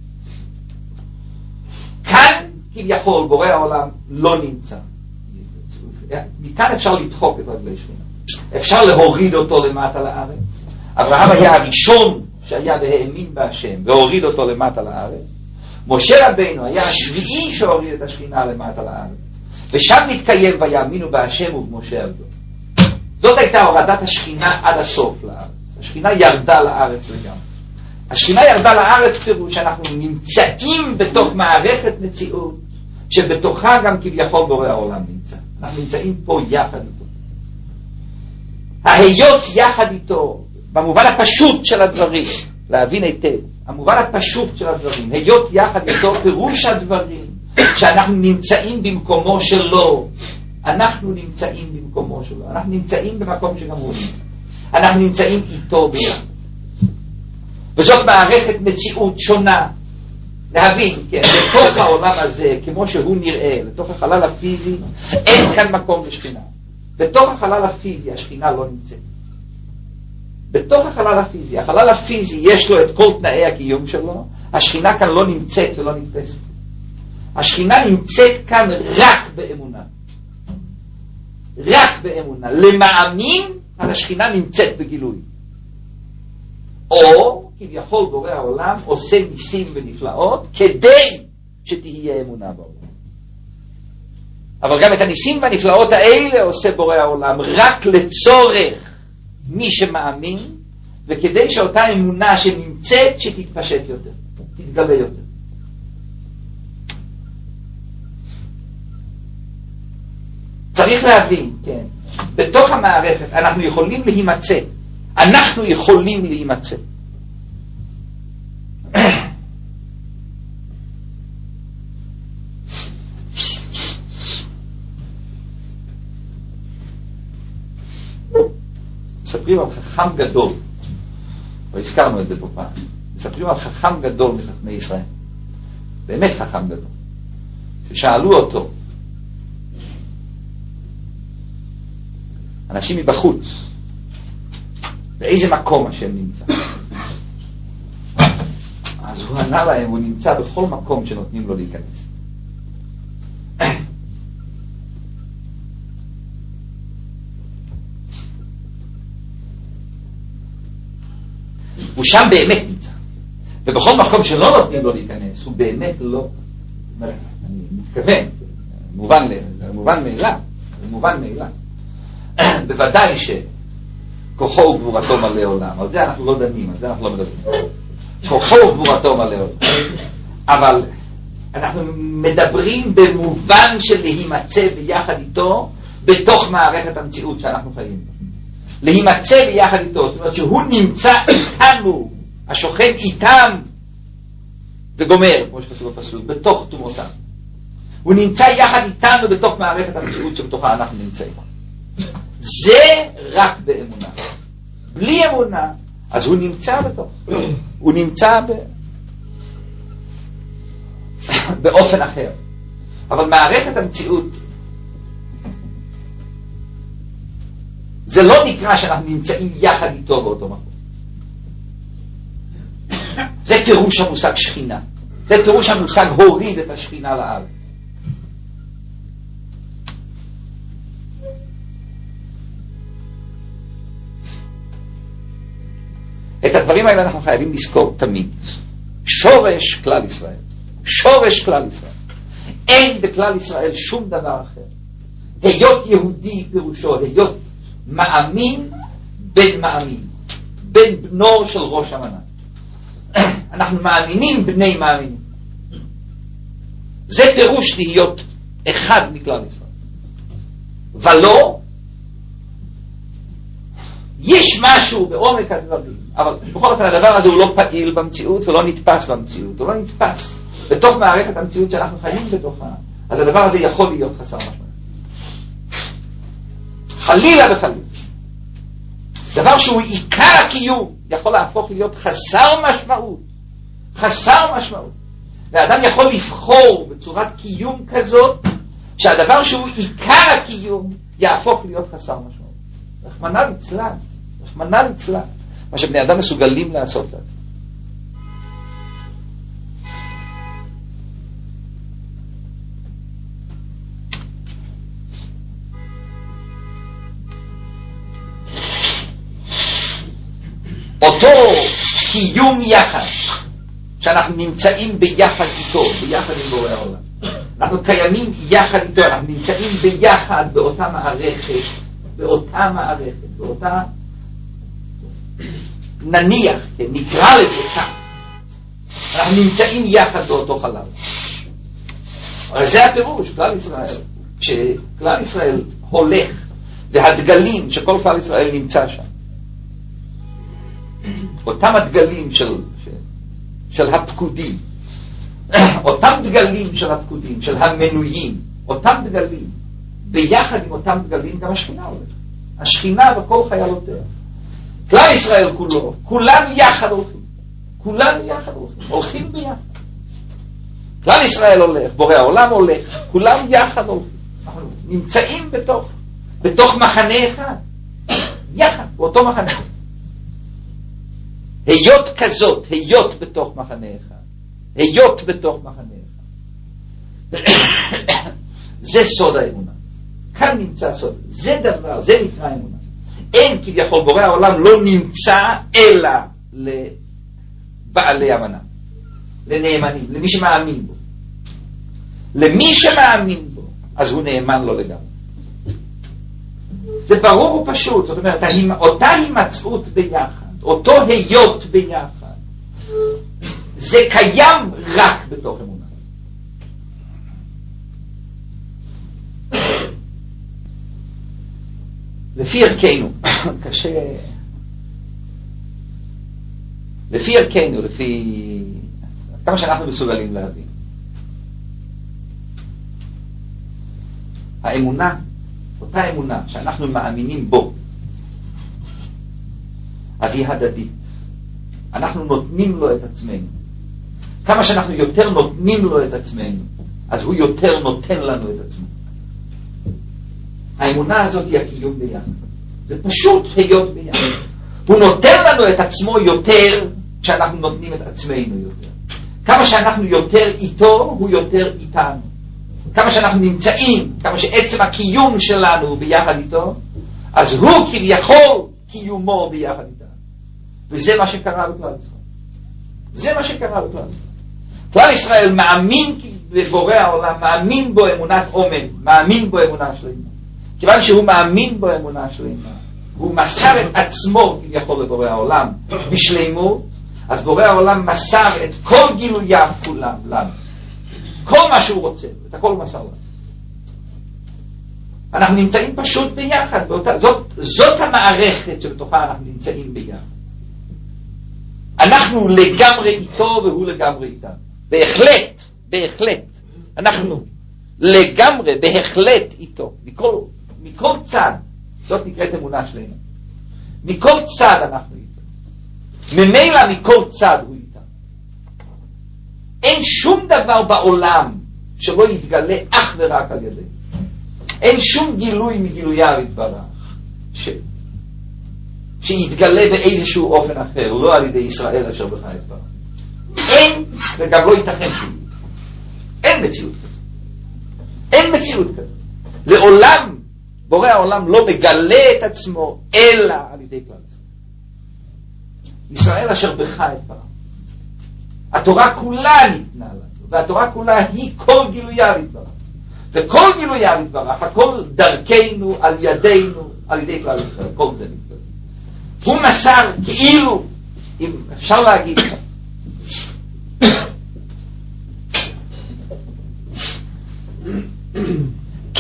כאן כביכול בורא העולם לא נמצא. מכאן אפשר לדחוק את רגלי שכינה. אפשר להוריד אותו למטה לארץ. אברהם היה הראשון שהיה והאמין בהשם והוריד אותו למטה לארץ. משה רבינו היה השביעי שהוריד את השכינה למטה לארץ. ושם נתקיים ויאמינו בהשם ובמשה עבדו. זאת הייתה הורדת השכינה עד הסוף לארץ. השכינה ירדה לארץ לגמרי. השכינה ירדה לארץ פירוש שאנחנו נמצאים בתוך מערכת מציאות שבתוכה גם כביכול בורא העולם נמצא. אנחנו נמצאים פה יחד איתו. ההיות יחד איתו, במובן הפשוט של הדברים, להבין היטב, המובן הפשוט של הדברים, היות יחד איתו פירוש הדברים שאנחנו נמצאים במקומו שלו. אנחנו נמצאים במקומו שלו. אנחנו נמצאים במקום שגם הוא נמצא. אנחנו נמצאים איתו ביחד. וזאת מערכת מציאות שונה. להבין, כן, בתוך העולם הזה, כמו שהוא נראה, לתוך החלל הפיזי, אין כאן מקום לשכינה. בתוך החלל הפיזי, השכינה לא נמצאת. בתוך החלל הפיזי, החלל הפיזי יש לו את כל תנאי הקיום שלו, השכינה כאן לא נמצאת ולא נתפסת. השכינה נמצאת כאן רק באמונה. רק באמונה. למאמין, השכינה נמצאת בגילוי. או כביכול בורא העולם עושה ניסים ונפלאות כדי שתהיה אמונה בעולם. אבל גם את הניסים והנפלאות האלה עושה בורא העולם רק לצורך מי שמאמין, וכדי שאותה אמונה שנמצאת שתתפשט יותר, תתגלה יותר. צריך להבין, כן, בתוך המערכת אנחנו יכולים להימצא. אנחנו יכולים להימצא. מספרים על חכם גדול, והזכרנו את זה פה פעם, מספרים על חכם גדול מחכמי ישראל, באמת חכם גדול, ששאלו אותו אנשים מבחוץ באיזה מקום השם נמצא. אז הוא ענה להם, הוא נמצא בכל מקום שנותנים לו להיכנס. הוא שם באמת נמצא, ובכל מקום שלא נותנים לו להיכנס הוא באמת לא, אני מתכוון, מובן מאליו. בוודאי שכוחו וגבורתו מלא עולם, על זה אנחנו לא דנים, על זה אנחנו לא מדברים. כוחו וגבורתו מלא עולם, אבל אנחנו מדברים במובן של להימצא ביחד איתו בתוך מערכת המציאות שאנחנו חיים. להימצא ביחד איתו, זאת אומרת שהוא נמצא איתנו, השוכן איתם וגומר, כמו שכתוב בפסוק, בתוך תומותם. הוא נמצא יחד איתנו בתוך מערכת המציאות שבתוכה אנחנו נמצאים. זה רק באמונה. בלי אמונה, אז הוא נמצא בתוך. הוא נמצא באופן אחר. אבל מערכת המציאות, זה לא נקרא שאנחנו נמצאים יחד איתו באותו מקום. זה פירוש המושג שכינה. זה פירוש המושג הוריד את השכינה לארץ. את הדברים האלה אנחנו חייבים לזכור תמיד. שורש כלל ישראל. שורש כלל ישראל. אין בכלל ישראל שום דבר אחר. היות יהודי פירושו, היות מאמין בן מאמין. בן בנו של ראש המנה. אנחנו מאמינים בני מאמינים. זה פירוש להיות אחד מכלל ישראל. ולא, יש משהו בעומק הדברים, אבל בכל אופן הדבר הזה הוא לא פעיל במציאות ולא נתפס במציאות, הוא לא נתפס בתוך מערכת המציאות שאנחנו חיים בתוכה, אז הדבר הזה יכול להיות חסר משמעות. חלילה וחלילה. דבר שהוא עיקר הקיום יכול להפוך להיות חסר משמעות. חסר משמעות. והאדם יכול לבחור בצורת קיום כזאת, שהדבר שהוא עיקר הקיום יהפוך להיות חסר משמעות. רחמנא ליצלן. רחמנא ליצלן. מה שבני אדם מסוגלים לעשות לעצמם. אותו קיום יחד, שאנחנו נמצאים ביחד איתו, ביחד עם בורא העולם. אנחנו קיימים יחד איתו, אנחנו נמצאים ביחד באותה מערכת, באותה נניח, נקרא לזה כך. אנחנו נמצאים יחד באותו חלל. אבל זה הפירוש, כלל ישראל. כשכלל ישראל הולך, והדגלים שכל כלל ישראל נמצא שם, אותם הדגלים של הפקודים, אותם דגלים של הפקודים, של המנויים, אותם דגלים, ביחד עם אותם דגלים גם השכינה הולכת. השכינה וכל חיילותיה. כלל ישראל כולו, כולם יחד הולכים. כולם יחד הולכים ביחד. כלל ישראל הולך, בורא העולם הולך, כולם יחד הולכים. אנחנו נמצאים בתוך מחנה אחד. יחד, באותו מחנה. היות כזאת, היות בתוך מחנה אחד. היות בתוך מחנה אחד. זה סוד האמונה. כאן נמצא סוד. זה דבר, זה נקרא אמונה. אין כביכול בורא העולם לא נמצא אלא לבעלי אמונה. לנאמנים, למי שמאמין בו. למי שמאמין בו, אז הוא נאמן לו לגמרי. זה ברור ופשוט. זאת אומרת, אותה הימצאות ביחד, אותו היות ביחד, זה קיים רק בתוך אמונה. לפי ערכנו, קשה, לפי ערכנו, לפי כמה שאנחנו מסוגלים להבין, האמונה, אותה אמונה שאנחנו מאמינים בו, אז היא הדדית. אנחנו נותנים לו את עצמנו. כמה שאנחנו יותר נותנים לו את עצמנו, אז הוא יותר נותן לנו את עצמו. האמונה הזאת היא הקיום ביחד. זה פשוט היות ביחד. הוא נותן לנו את עצמו יותר כשאנחנו נותנים את עצמנו יותר. כמה שאנחנו יותר איתו, הוא יותר איתנו. כמה שאנחנו נמצאים, כמה שעצם הקיום שלנו ביחד איתו, אז הוא כביכול קיומו ביחד איתנו. וזה מה שקרה בכלל ישראל. זה מה שקרה בכלל ישראל. כלל ישראל מאמין בבורא העולם, מאמין בו אמונת עומק, מאמין בו אמונה שלמה. כיוון שהוא מאמין בו אמונה שלמה, הוא מסר את עצמו כביכול לבורא העולם בשלמות, אז בורא העולם מסר את כל גילוייו כולם לנו. כל מה שהוא רוצה, את הכל מסר לנו. אנחנו נמצאים פשוט ביחד, זאת המערכת שבתוכה אנחנו נמצאים ביחד. אנחנו לגמרי איתו והוא לגמרי איתנו. בהחלט, בהחלט. אנחנו לגמרי, בהחלט איתו. מכל צד. זאת נקראת אמונה שלנו. מכל צד אנחנו איתו. ממילא מכל צד הוא איתנו. אין שום דבר בעולם שלא יתגלה אך ורק על ידי. אין שום גילוי מגילוייו יתברך שיתגלה באיזשהו אופן אחר, לא על ידי ישראל אשר בך יתברך. אין, וגם לא ייתכן שיהיה. אין מציאות כזאת. אין מציאות כזאת. לעולם, בורא העולם לא מגלה את עצמו אלא על ידי כלל ישראל אשר בך יתברך. התורה כולה ניתנה לנו, והתורה כולה היא כל גילויה יתברך. וכל גילויה יתברך, הכל דרכנו, על ידינו, על ידי כלל ישראל, כל זה נתברך. הוא מסר כאילו, אם אפשר להגיד,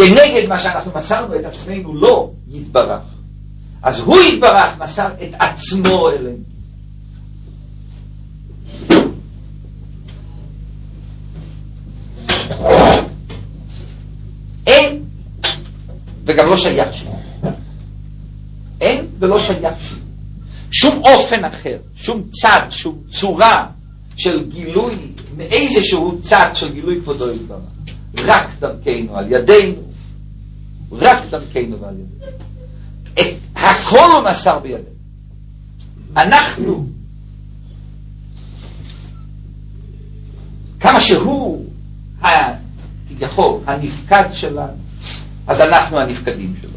כנגד מה שאנחנו מסרנו את עצמנו לא יתברך. אז הוא יתברך מסר את עצמו אלינו. אין וגם לא שייך אין ולא שייך שום אופן אחר, שום צד, שום צורה של גילוי, מאיזשהו צד של גילוי כבודו יתברך, רק דרכנו על ידינו, רק דרכנו ועל ידינו. את הכל הוא מסר בידינו. אנחנו, כמה שהוא כביכול הנפקד שלנו, אז אנחנו הנפקדים שלו.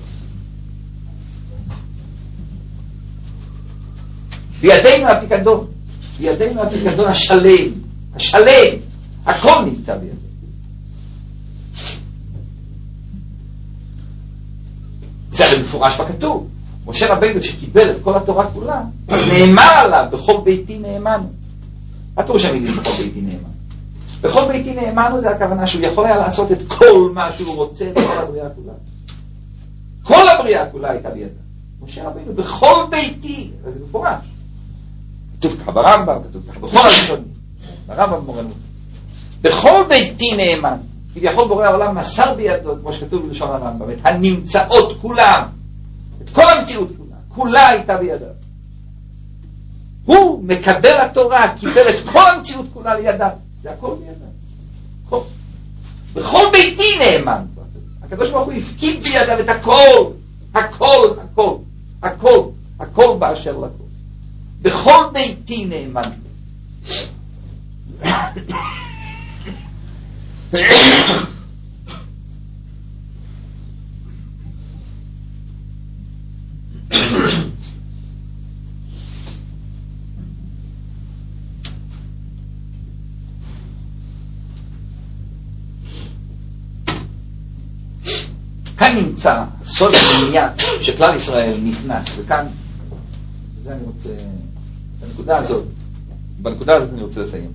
בידינו הפיקדון, בידינו הפיקדון השלם, השלם, הכל נמצא בידינו. זה הרי מפורש בכתוב. משה רבינו שקיבל את כל התורה כולה, אז נאמר עליו, בכל ביתי נאמנו. מה פירוש המילים בכל ביתי נאמנו? בכל ביתי נאמנו זה הכוונה שהוא יכול היה לעשות את כל מה שהוא רוצה בכל הבריאה כולה. כל הבריאה כולה הייתה בידה. משה רבינו, בכל ביתי, זה מפורש. כתוב ככה ברמב"ם, כתוב ככה בכל הראשונים. ברמב"ם מורנו. בכל ביתי נאמן. כביכול בורא העולם מסר בידו, כמו שכתוב בלשון הרמב"ם, את הנמצאות כולם, את כל המציאות כולה, כולה הייתה בידיו. הוא מקבל התורה, קיבל את כל המציאות כולה לידיו. זה הכל בידיו. בכל ביתי נאמן. הקדוש ברוך הוא הפקיד בידיו את הכל, הכל, הכל, הכל, הכל באשר לכל. בכל ביתי נאמן. כאן נמצא סוד העניין שכלל ישראל נכנס, וכאן זה אני רוצה, בנקודה הזאת אני רוצה לסיים.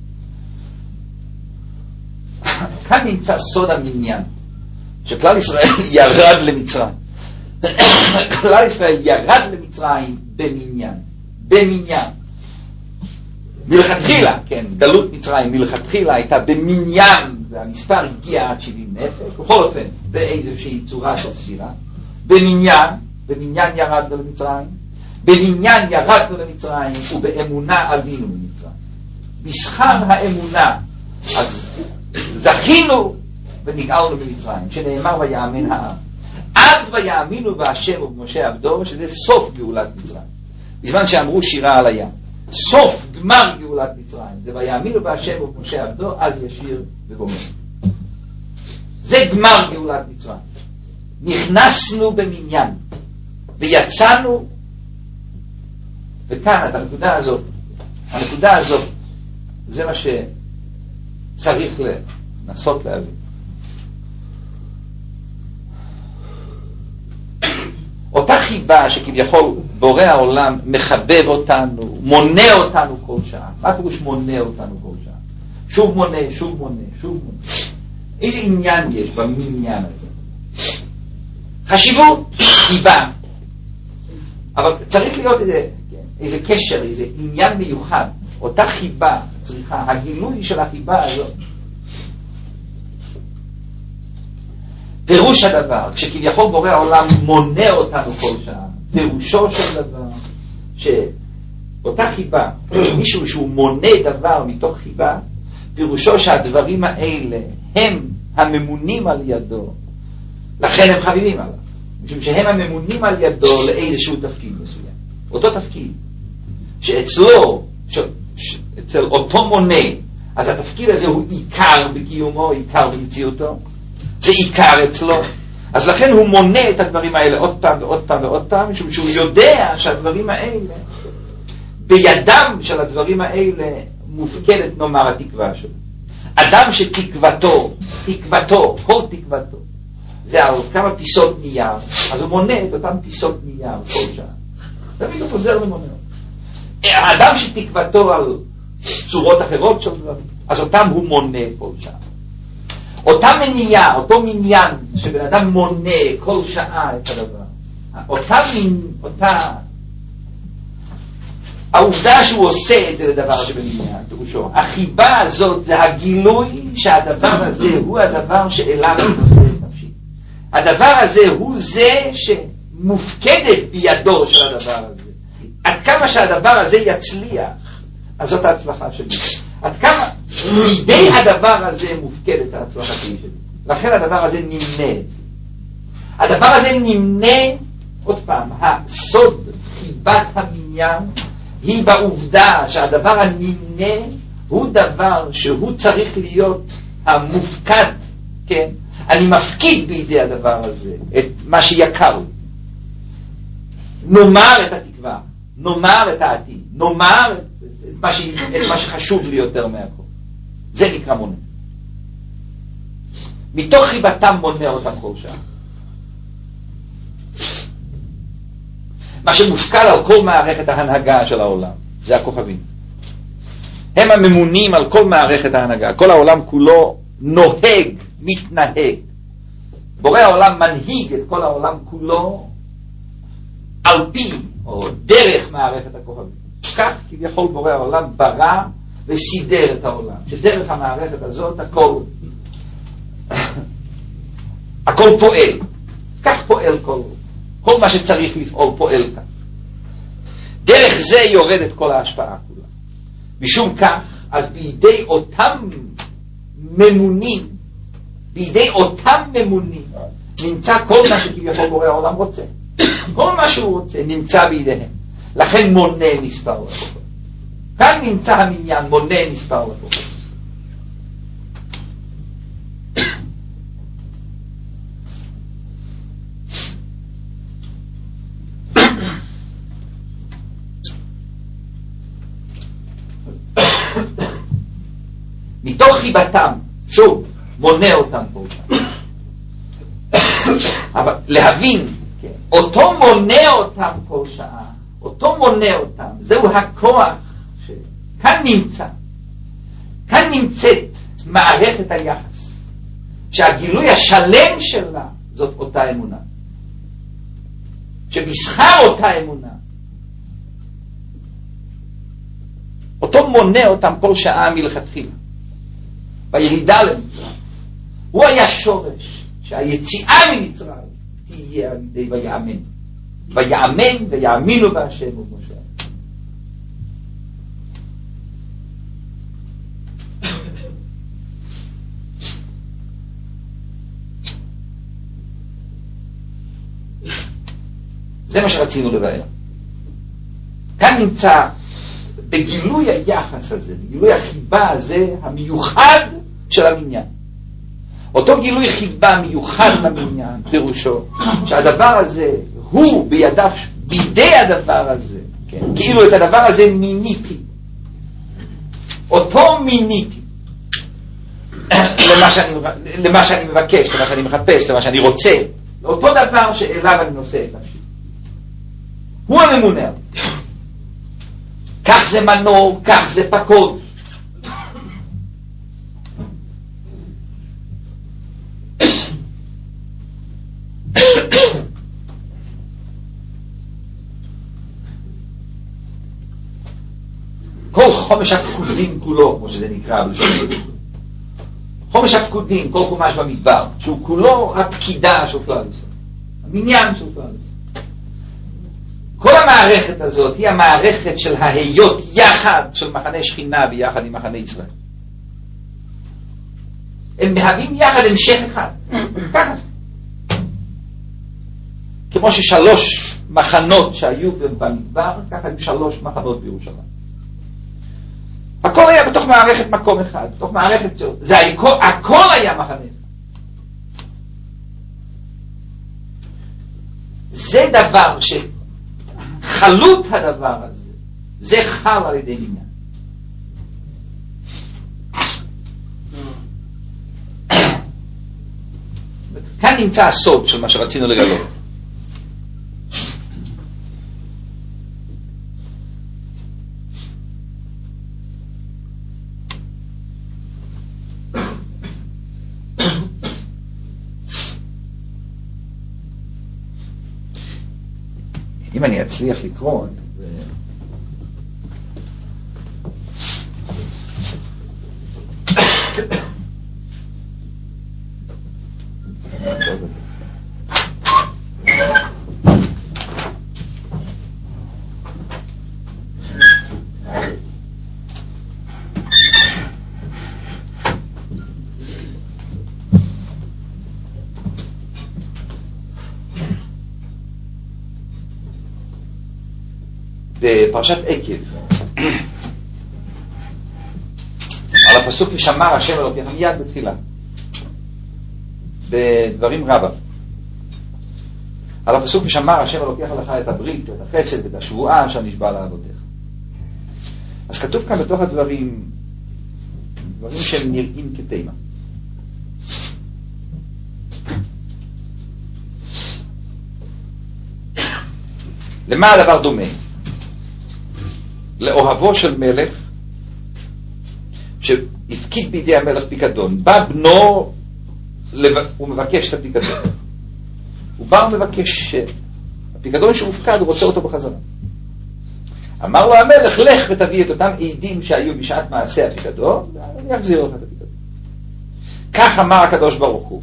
כאן נמצא סוד המניין שכלל ישראל ירד למצרים. כלל ישראל ירד למצרים במניין מלכתחילה, כן, גלות מצרים מלכתחילה הייתה במניין, והמספר הגיע עד 70 נפש, בכל אופן באיזושהי צורה של ספירה. במניין ירדנו למצרים, במניין ירדנו למצרים, ובאמונה עלינו למצרים. בשכר האמונה אז זכינו ונגאלנו במצרים, שנאמר ויאמן העם עד ויאמינו בהשם ובמשה עבדו, שזה סוף גאולת מצרים. בזמן שאמרו שירה על הים, סוף גמר גאולת מצרים זה ויאמינו בהשם ובמשה עבדו, אז ישיר וגומר. זה גמר גאולת מצרים. נכנסנו במניין ויצאנו, וכאן את הנקודה הזאת זה מה שצריך לנסות להבין. אותה חיבה שכביכול בורא העולם מחבב אותנו, מונה אותנו כל שעה. מה פירוש מונה אותנו כל שעה? שוב מונה. איזה עניין יש במניין הזה? חשיבות, חיבה. אבל צריך להיות איזה קשר, איזה עניין מיוחד. אותה חיבה צריכה, הגילוי של החיבה הזאת. פירוש הדבר, כשכביכול בורא העולם מונה אותנו כל שעה, פירושו של דבר, שאותה חיבה, מישהו שהוא מונה דבר מתוך חיבה, פירושו שהדברים האלה הם הממונים על ידו, לכן הם חביבים עליו, משום שהם הממונים על ידו לאיזשהו תפקיד מסוים. אותו תפקיד, שאצלו, אצל אותו מונה, אז התפקיד הזה הוא עיקר בקיומו, עיקר במציאותו, זה עיקר אצלו. אז לכן הוא מונה את הדברים האלה עוד פעם ועוד פעם ועוד פעם, משום שהוא יודע שהדברים האלה, בידם של הדברים האלה מופקדת נאמר התקווה שלו. אדם שתקוותו, כל תקוותו, זה על כמה פיסות נייר, אז הוא מונה את אותם פיסות נייר כל שעה. תמיד הוא חוזר ומונה. האדם שתקוותו על צורות אחרות של דברים, אז אותם הוא מונה כל שעה. אותה מניעה, אותו מניין שבן אדם מונה כל שעה את הדבר, אותה העובדה שהוא עושה את זה לדבר שבמניין, פירושו, החיבה הזאת זה הגילוי שהדבר הזה הוא הדבר שאליו אני נושא את נפשי. הדבר הזה הוא זה שמופקדת בידו של הדבר הזה. עד כמה שהדבר הזה יצליח, אז זאת ההצלחה שלי. עד כמה בידי הדבר הזה מופקדת ההצלחה שלי. לכן הדבר הזה נמנה. הדבר הזה נמנה, עוד פעם, הסוד, חיבת המניין, היא בעובדה שהדבר הנמנה הוא דבר שהוא צריך להיות המופקד, כן? אני מפקיד בידי הדבר הזה את מה שיקר לי. נאמר את התקווה, נאמר את העתיד, נאמר את מה שחשוב לי יותר מהכל. זה נקרא מונה. מתוך חיבתם מונה אותם כל שעה. מה שמושקל על כל מערכת ההנהגה של העולם זה הכוכבים. הם הממונים על כל מערכת ההנהגה. כל העולם כולו נוהג, מתנהג. בורא העולם מנהיג את כל העולם כולו על פי או דרך מערכת הכוכבים. כך כביכול בורא העולם ברא וסידר את העולם, שדרך המערכת הזאת הכל פועל. כך פועל כל מה שצריך לפעול פועל כאן. דרך זה יורדת כל ההשפעה כולה. משום כך, אז בידי אותם ממונים נמצא כל מה שכביכול בורא העולם רוצה. כל מה שהוא רוצה נמצא בידיהם. לכן מונה מספר לקוחות. כאן נמצא המניין, מונה מספר לקוחות. מתוך חיבתם, שוב, מונה אותם פה. אבל להבין, אותו מונה אותם כל שעה, אותו מונה אותם, זהו הכוח שכאן נמצא. כאן נמצאת מערכת היחס, שהגילוי השלם שלה זאת אותה אמונה. שבשכר אותה אמונה. אותו מונה אותם כל שעה מלכתחילה. בירידה למצרים. הוא היה שורש שהיציאה ממצרים תהיה על ידי ויאמן. ויאמן ויאמינו בהשם ובמשה. זה מה שרצינו לבאר. כאן נמצא בגילוי היחס הזה, בגילוי החיבה הזה המיוחד של המניין. אותו גילוי חיבה מיוחד למניין, פירושו שהדבר הזה הוא בידי הדבר הזה, כן? כאילו את הדבר הזה מיניתי. אותו מיניתי למה שאני מבקש, למה שאני מחפש, למה שאני רוצה. אותו דבר שאליו אני נושא את נפשי. הוא הממונה. כך זה מנור, כך זה פקוד. כל חומש הפקודים כולו, כמו שזה נקרא, חומש הפקודים, כל חומש במדבר, שהוא כולו הפקידה של כלל ישראל, המניין של כלל ישראל. כל המערכת הזאת היא המערכת של ההיות יחד של מחנה שכינה ביחד עם מחנה ישראל. הם מהווים יחד המשך אחד. ככה זה. כמו ששלוש מחנות שהיו במדבר, ככה היו שלוש מחנות בירושלים. הכל היה בתוך מערכת מקום אחד, בתוך מערכת זה הכל היה מחנה אחד. זה דבר חלות הדבר הזה, זה חל על ידי מניין. כאן נמצא הסוד של מה שרצינו לגלות. אם אני אצליח לקרוא, בפרשת עקב, על הפסוק ושמר השם אלוקיך, מיד בתחילה, בדברים רבה, על הפסוק ושמר השם אלוקיך לך את הברית, את החסד, את השבועה אשר נשבע לאבותיך. אז כתוב כאן בתוך הדברים, דברים שהם נראים כתימה. למה הדבר דומה? לאוהבו של מלך שהפקיד בידי המלך פיקדון. בא בנו, הוא מבקש את הפיקדון. הוא בא ומבקש הפיקדון שהופקד, הוא רוצה אותו בחזרה. אמר לו המלך, לך ותביא את אותם עידים שהיו בשעת מעשה הפיקדון, ואני אחזיר לך את הפיקדון. כך אמר הקדוש ברוך הוא,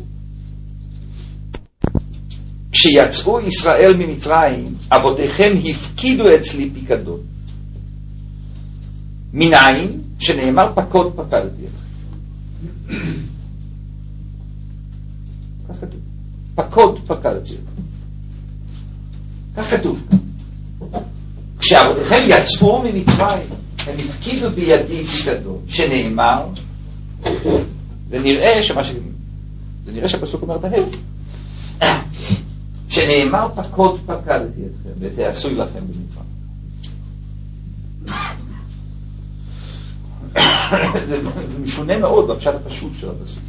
כשיצאו ישראל ממצרים, אבותיכם הפקידו אצלי פיקדון. מנין שנאמר פקוד פקדתי אתכם. כך כתוב, פקוד פקדתי אתכם. כך כתוב, כשאבותיכם יצאו ממצרים הם הפקידו בידי פיקדון, שנאמר, זה נראה שהפסוק אומר את ההפך, שנאמר פקוד פקדתי אתכם ותעשוי לכם במצרים. זה משונה מאוד בפשט הפשוט של הפסוק.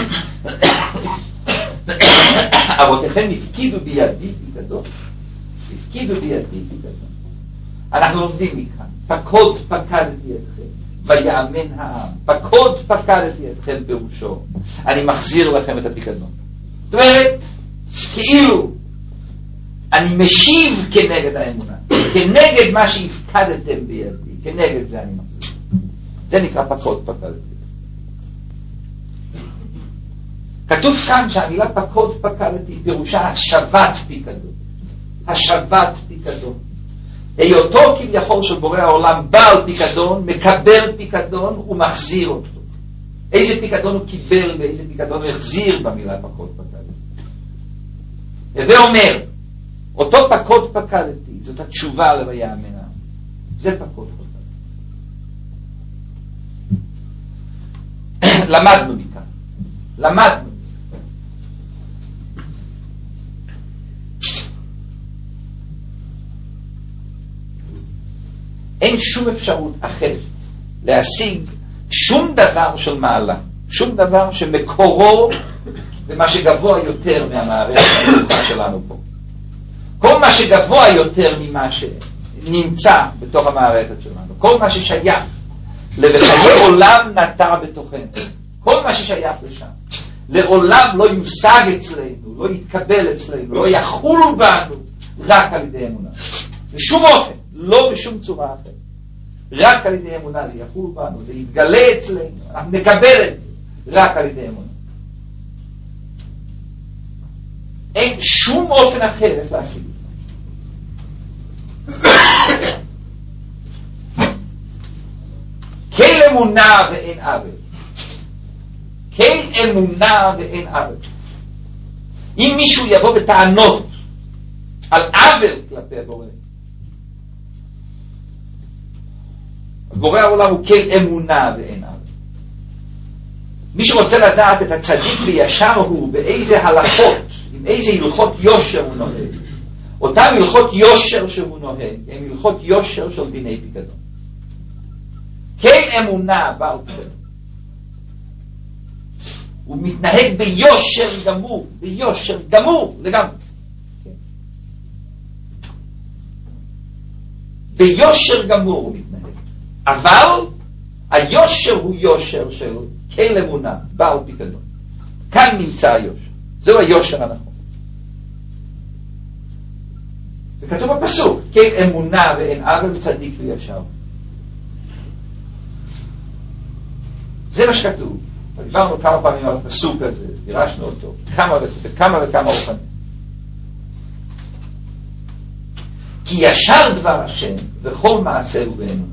אבותיכם הפקידו בידי פיקדון, הפקידו בידי פיקדון. אנחנו לומדים מכאן, פקוד פקדתי אתכם ויאמן העם. פקוד פקדתי אתכם פירושו, אני מחזיר לכם את הפיקדון. זאת אומרת, כאילו אני משיב כנגד האמונה, כנגד מה שהפקדתם בידי, כנגד זה אני מחזיר. זה נקרא פקוד פקדתי. כתוב כאן שהמילה פקוד פקדתי פירושה השבת פיקדון. השבת פיקדון. היותו כביכול של בורא העולם בעל פיקדון, מקבל פיקדון ומחזיר אותו. איזה פיקדון הוא קיבל ואיזה פיקדון הוא החזיר במילה פקוד פקדתי. ואומר, אותו פקוד פקדתי, זאת התשובה לויאמנה. זה פקוד פקדתי. למדנו מכאן. למדנו. אין שום אפשרות אחרת להשיג שום דבר של מעלה, שום דבר שמקורו ומה שגבוה יותר מהמערכת המלוכה שלנו פה. כל מה שגבוה יותר ממה שנמצא בתוך המערכת שלנו, כל מה ששייך לחיי עולם נטע בתוכנו, כל מה ששייך לשם לעולם לא יושג אצלנו, לא יתקבל אצלנו, לא יחולו בנו רק על ידי אמונה, בשום אופן, לא בשום צורה אחרת. רק על ידי אמונה זה יחול בנו, זה יתגלה אצלנו, אנחנו נקבל את זה רק על ידי אמונה. אין שום אופן אחר איך להשיג את זה. כל אמונה ואין עוול. כל אמונה ואין עוול. אם מישהו יבוא בטענות על עוול כלפי הבורא, בורא העולם הוא כל אמונה ואין עוול. מי שרוצה לדעת את הצדיק וישר הוא באיזה הלכות, עם איזה הלכות יושר הוא נוהג, אותם הלכות יושר שהוא נוהג הם הלכות יושר של דיני פיקדון. כל אמונה בעל פיקדון, הוא מתנהג ביושר גמור, ביושר גמור לגמרי, ביושר גמור הוא מתנהג. אבל היושר הוא יושר של כל אמונה, בעל פיקדון. כאן נמצא היושר. זהו היושר הנכון. זה כתוב בפסוק, כן אמונה ואין עוול צדיק וישר. זה מה שכתוב. דיברנו כמה פעמים על הפסוק הזה, פירשנו אותו בכמה וכמה אופנים. כי ישר דבר השם וכל מעשהו באמונה.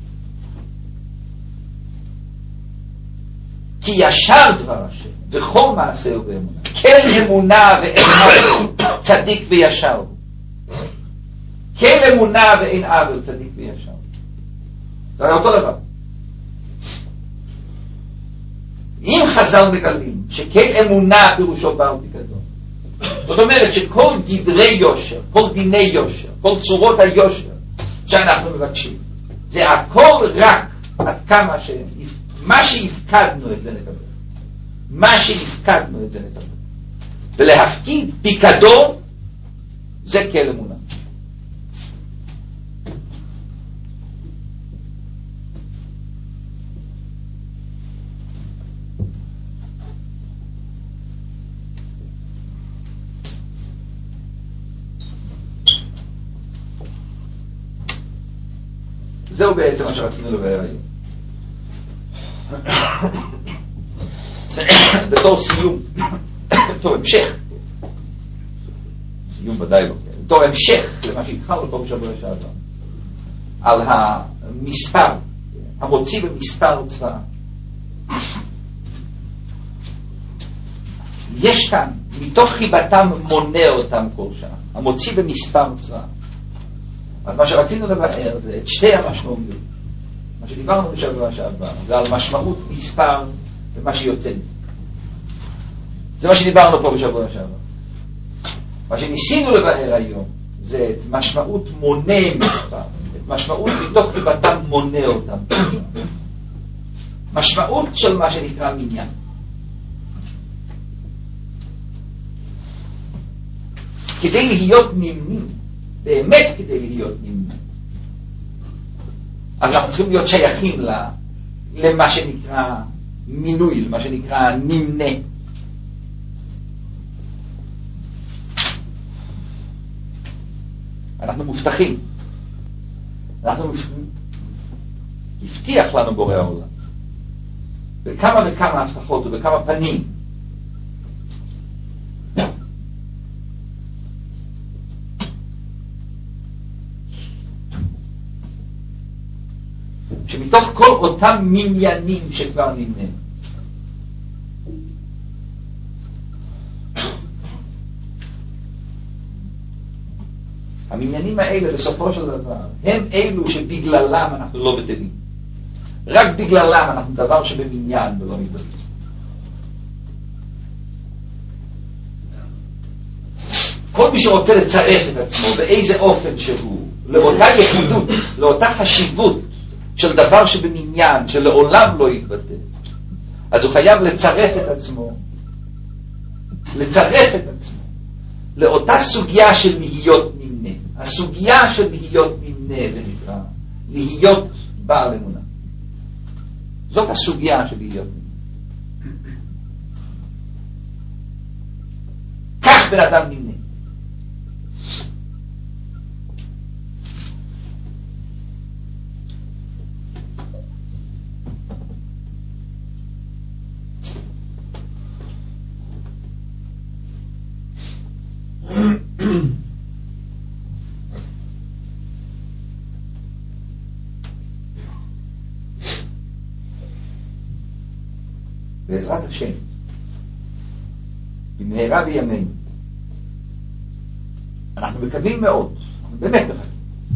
כי ישר דבר השם וכל מעשהו באמונה. כן אמונה ואין עוול צדיק וישר. כן אמונה ואין עוול צדיק וישר. זה היה אותו דבר. אם חז"ל מגלים שכן אמונה פירושו בעל פיקדון, זאת אומרת שכל גדרי יושר, כל דיני יושר, כל צורות היושר שאנחנו מבקשים, זה הכל רק עד כמה מה שהפקדנו את זה נקבל. מה שהפקדנו את זה נקבל. ולהפקיד פיקדון זה כן אמונה. זהו בעצם מה שרצינו לבאר היום. בתור סיום, בתור המשך, סיום ודאי לא, בתור המשך למה שהתחלנו פה בשבוע שעבר, על המספר, המוציא במספר צבא. יש כאן, מתוך חיבתם מונע אותם כל שעה, המוציא במספר צבא. אז מה שרצינו לבאר זה את שתי המשמעויות. מה שדיברנו בשבוע שעבר זה על משמעות מספר ומה שיוצא מזה. זה מה שדיברנו פה בשבוע שעבר. מה שניסינו לבאר היום זה את משמעות מונע מספר, את משמעות מתוך חיבתם מונע אותם. משמעות של מה שנקרא מניין. כדי להיות נמנים, באמת כדי להיות נמנים, אז אנחנו צריכים להיות שייכים למה שנקרא מינוי, למה שנקרא נמנה. אנחנו מובטחים. הבטיח לנו בורא העולם בכמה וכמה הבטחות ובכמה פנים שמתוך כל אותם מניינים שכבר נמנה, המניינים האלה בסופו של דבר הם אלו שבגללם אנחנו לא בטלים. רק בגללם אנחנו דבר שבמניין ולא מתבטל. כל מי שרוצה לצרף את עצמו באיזה אופן שהוא לאותה יחידות, לאותה חשיבות של דבר שבמניין, שלעולם לא יתבטל, אז הוא חייב לצרף את עצמו לאותה סוגיה של להיות נמנה. הסוגיה של להיות נמנה זה נקרא להיות בעל אמונה. זאת הסוגיה של להיות נמנה. כך בן אדם נמנה. בעזרת השם, במהרה בימינו, אנחנו מקווים מאוד, אנחנו באמת מקווים,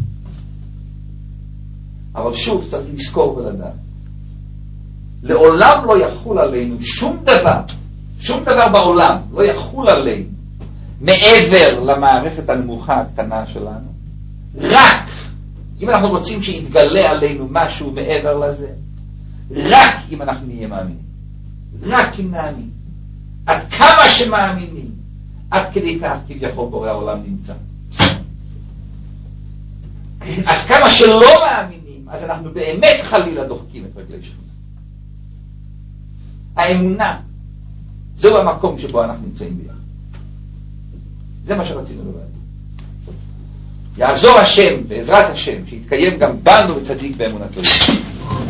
אבל שוב צריך לזכור ולדעת, לעולם לא יחול עלינו שום דבר בעולם לא יחול עלינו מעבר למערכת הנמוכה הקטנה שלנו. רק אם אנחנו רוצים שיתגלה עלינו משהו מעבר לזה, רק אם אנחנו נהיה מאמינים, רק אם נאמין. עד כמה שמאמינים, עד כדי כך כביכול בורא העולם נמצא. עד כמה שלא מאמינים, אז אנחנו באמת חלילה דוחקים את רגלי שלנו. האמונה, זהו המקום שבו אנחנו נמצאים ביחד. זה מה שרצינו לבד. יעזור השם, בעזרת השם, שיתקיים גם בנו וצדיק באמונתו.